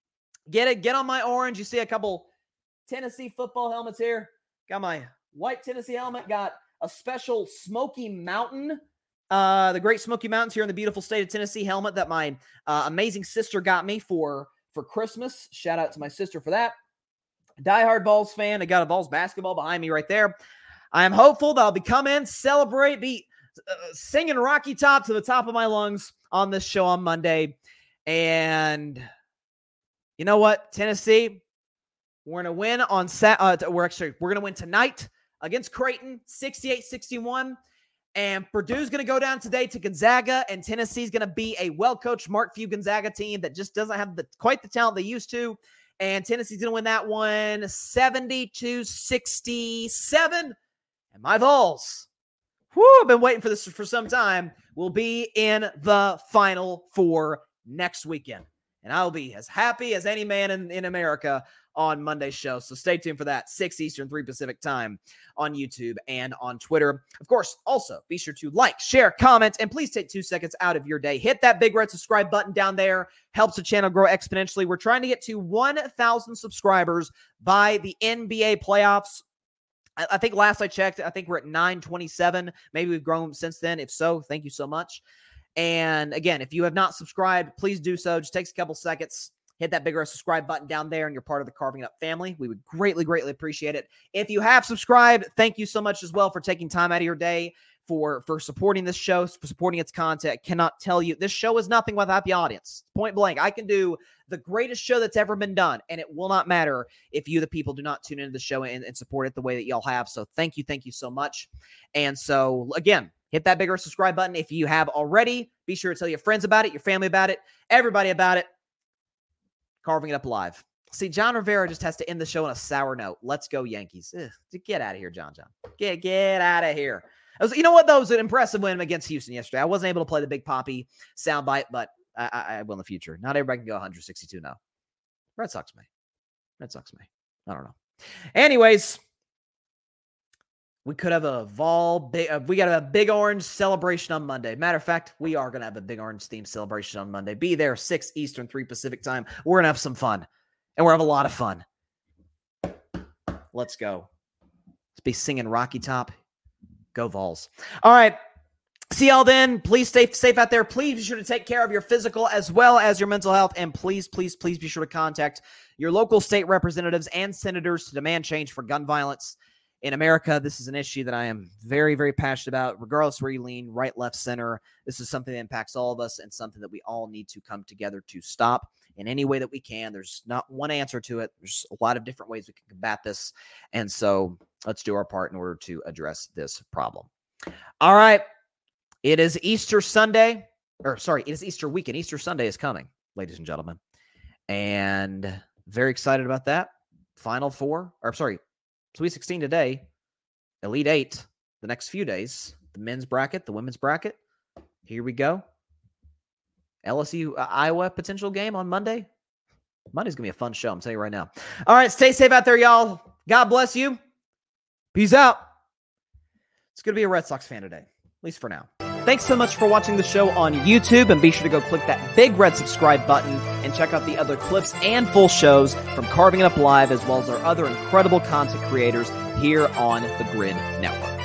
Get on my orange. You see a couple Tennessee football helmets here. Got my white Tennessee helmet. Got a special Smoky Mountain, the Great Smoky Mountains here in the beautiful state of Tennessee helmet that my amazing sister got me for Christmas. Shout out to my sister for that. Diehard Vols fan. I got a Vols basketball behind me right there. I am hopeful that I'll be coming, celebrate, be singing Rocky Top to the top of my lungs on this show on Monday. And you know what, Tennessee, we're going to win on we're going to win tonight against Creighton, 68-61. And Purdue's going to go down today to Gonzaga, and Tennessee's going to be a well-coached Mark Few Gonzaga team that just doesn't have quite the talent they used to. And Tennessee's going to win that one 70-67. And my Vols, I've been waiting for this for some time, will be in the Final Four next weekend. And I'll be as happy as any man in America on Monday's show. So stay tuned for that, 6 Eastern, 3 Pacific time on YouTube and on Twitter. Of course, also be sure to like, share, comment, and please take 2 seconds out of your day. Hit that big red subscribe button down there. Helps the channel grow exponentially. We're trying to get to 1,000 subscribers by the NBA playoffs. I think last I checked, I think we're at 927. Maybe we've grown since then. If so, thank you so much. And again, if you have not subscribed, please do so. Just takes a couple seconds. hit that big red subscribe button down there and you're part of the Carving It Up family. We would greatly, greatly appreciate it. If you have subscribed, thank you so much as well for taking time out of your day for supporting this show, for supporting its content. I cannot tell you, this show is nothing without the audience. Point blank. I can do the greatest show that's ever been done, and it will not matter if you, the people, do not tune into the show and support it the way that y'all have. So thank you so much. And so, again, hit that bigger subscribe button if you have already. Be sure to tell your friends about it, your family about it, everybody about it. Carving It Up Live. See, John Rivera just has to end the show on a sour note. Let's go Yankees. Get out of here, John. Get out of here. You know what, though? It was an impressive win against Houston yesterday. I wasn't able to play the Big Papi soundbite, but I will in the future. Not everybody can go 162 now. Red Sox may. I don't know. Anyways, we could have we got a big orange celebration on Monday. Matter of fact, we are going to have a big orange themed celebration on Monday. Be there 6 Eastern, 3 Pacific time. We're going to have some fun, and we're going to have a lot of fun. Let's go. Let's be singing Rocky Top. Go Vols. All right. See y'all then. Please stay safe out there. Please be sure to take care of your physical as well as your mental health. And please be sure to contact your local state representatives and senators to demand change for gun violence in America. This is an issue that I am very, very passionate about, regardless where you lean, right, left, center. This is something that impacts all of us and something that we all need to come together to stop in any way that we can. There's not one answer to it. There's a lot of different ways we can combat this. And so let's do our part in order to address this problem. All right. It is Easter Sunday. It is Easter weekend. Easter Sunday is coming, ladies and gentlemen. And very excited about that. Sweet 16 today. Elite 8 the next few days. The men's bracket, the women's bracket. Here we go. LSU Iowa potential game on Monday. Monday's going to be a fun show, I'm telling you right now. All right, stay safe out there, y'all. God bless you. Peace out. It's going to be a Red Sox fan today, at least for now. Thanks so much for watching the show on YouTube, and be sure to go click that big red subscribe button and check out the other clips and full shows from Carving It Up Live, as well as our other incredible content creators here on the Grid Network.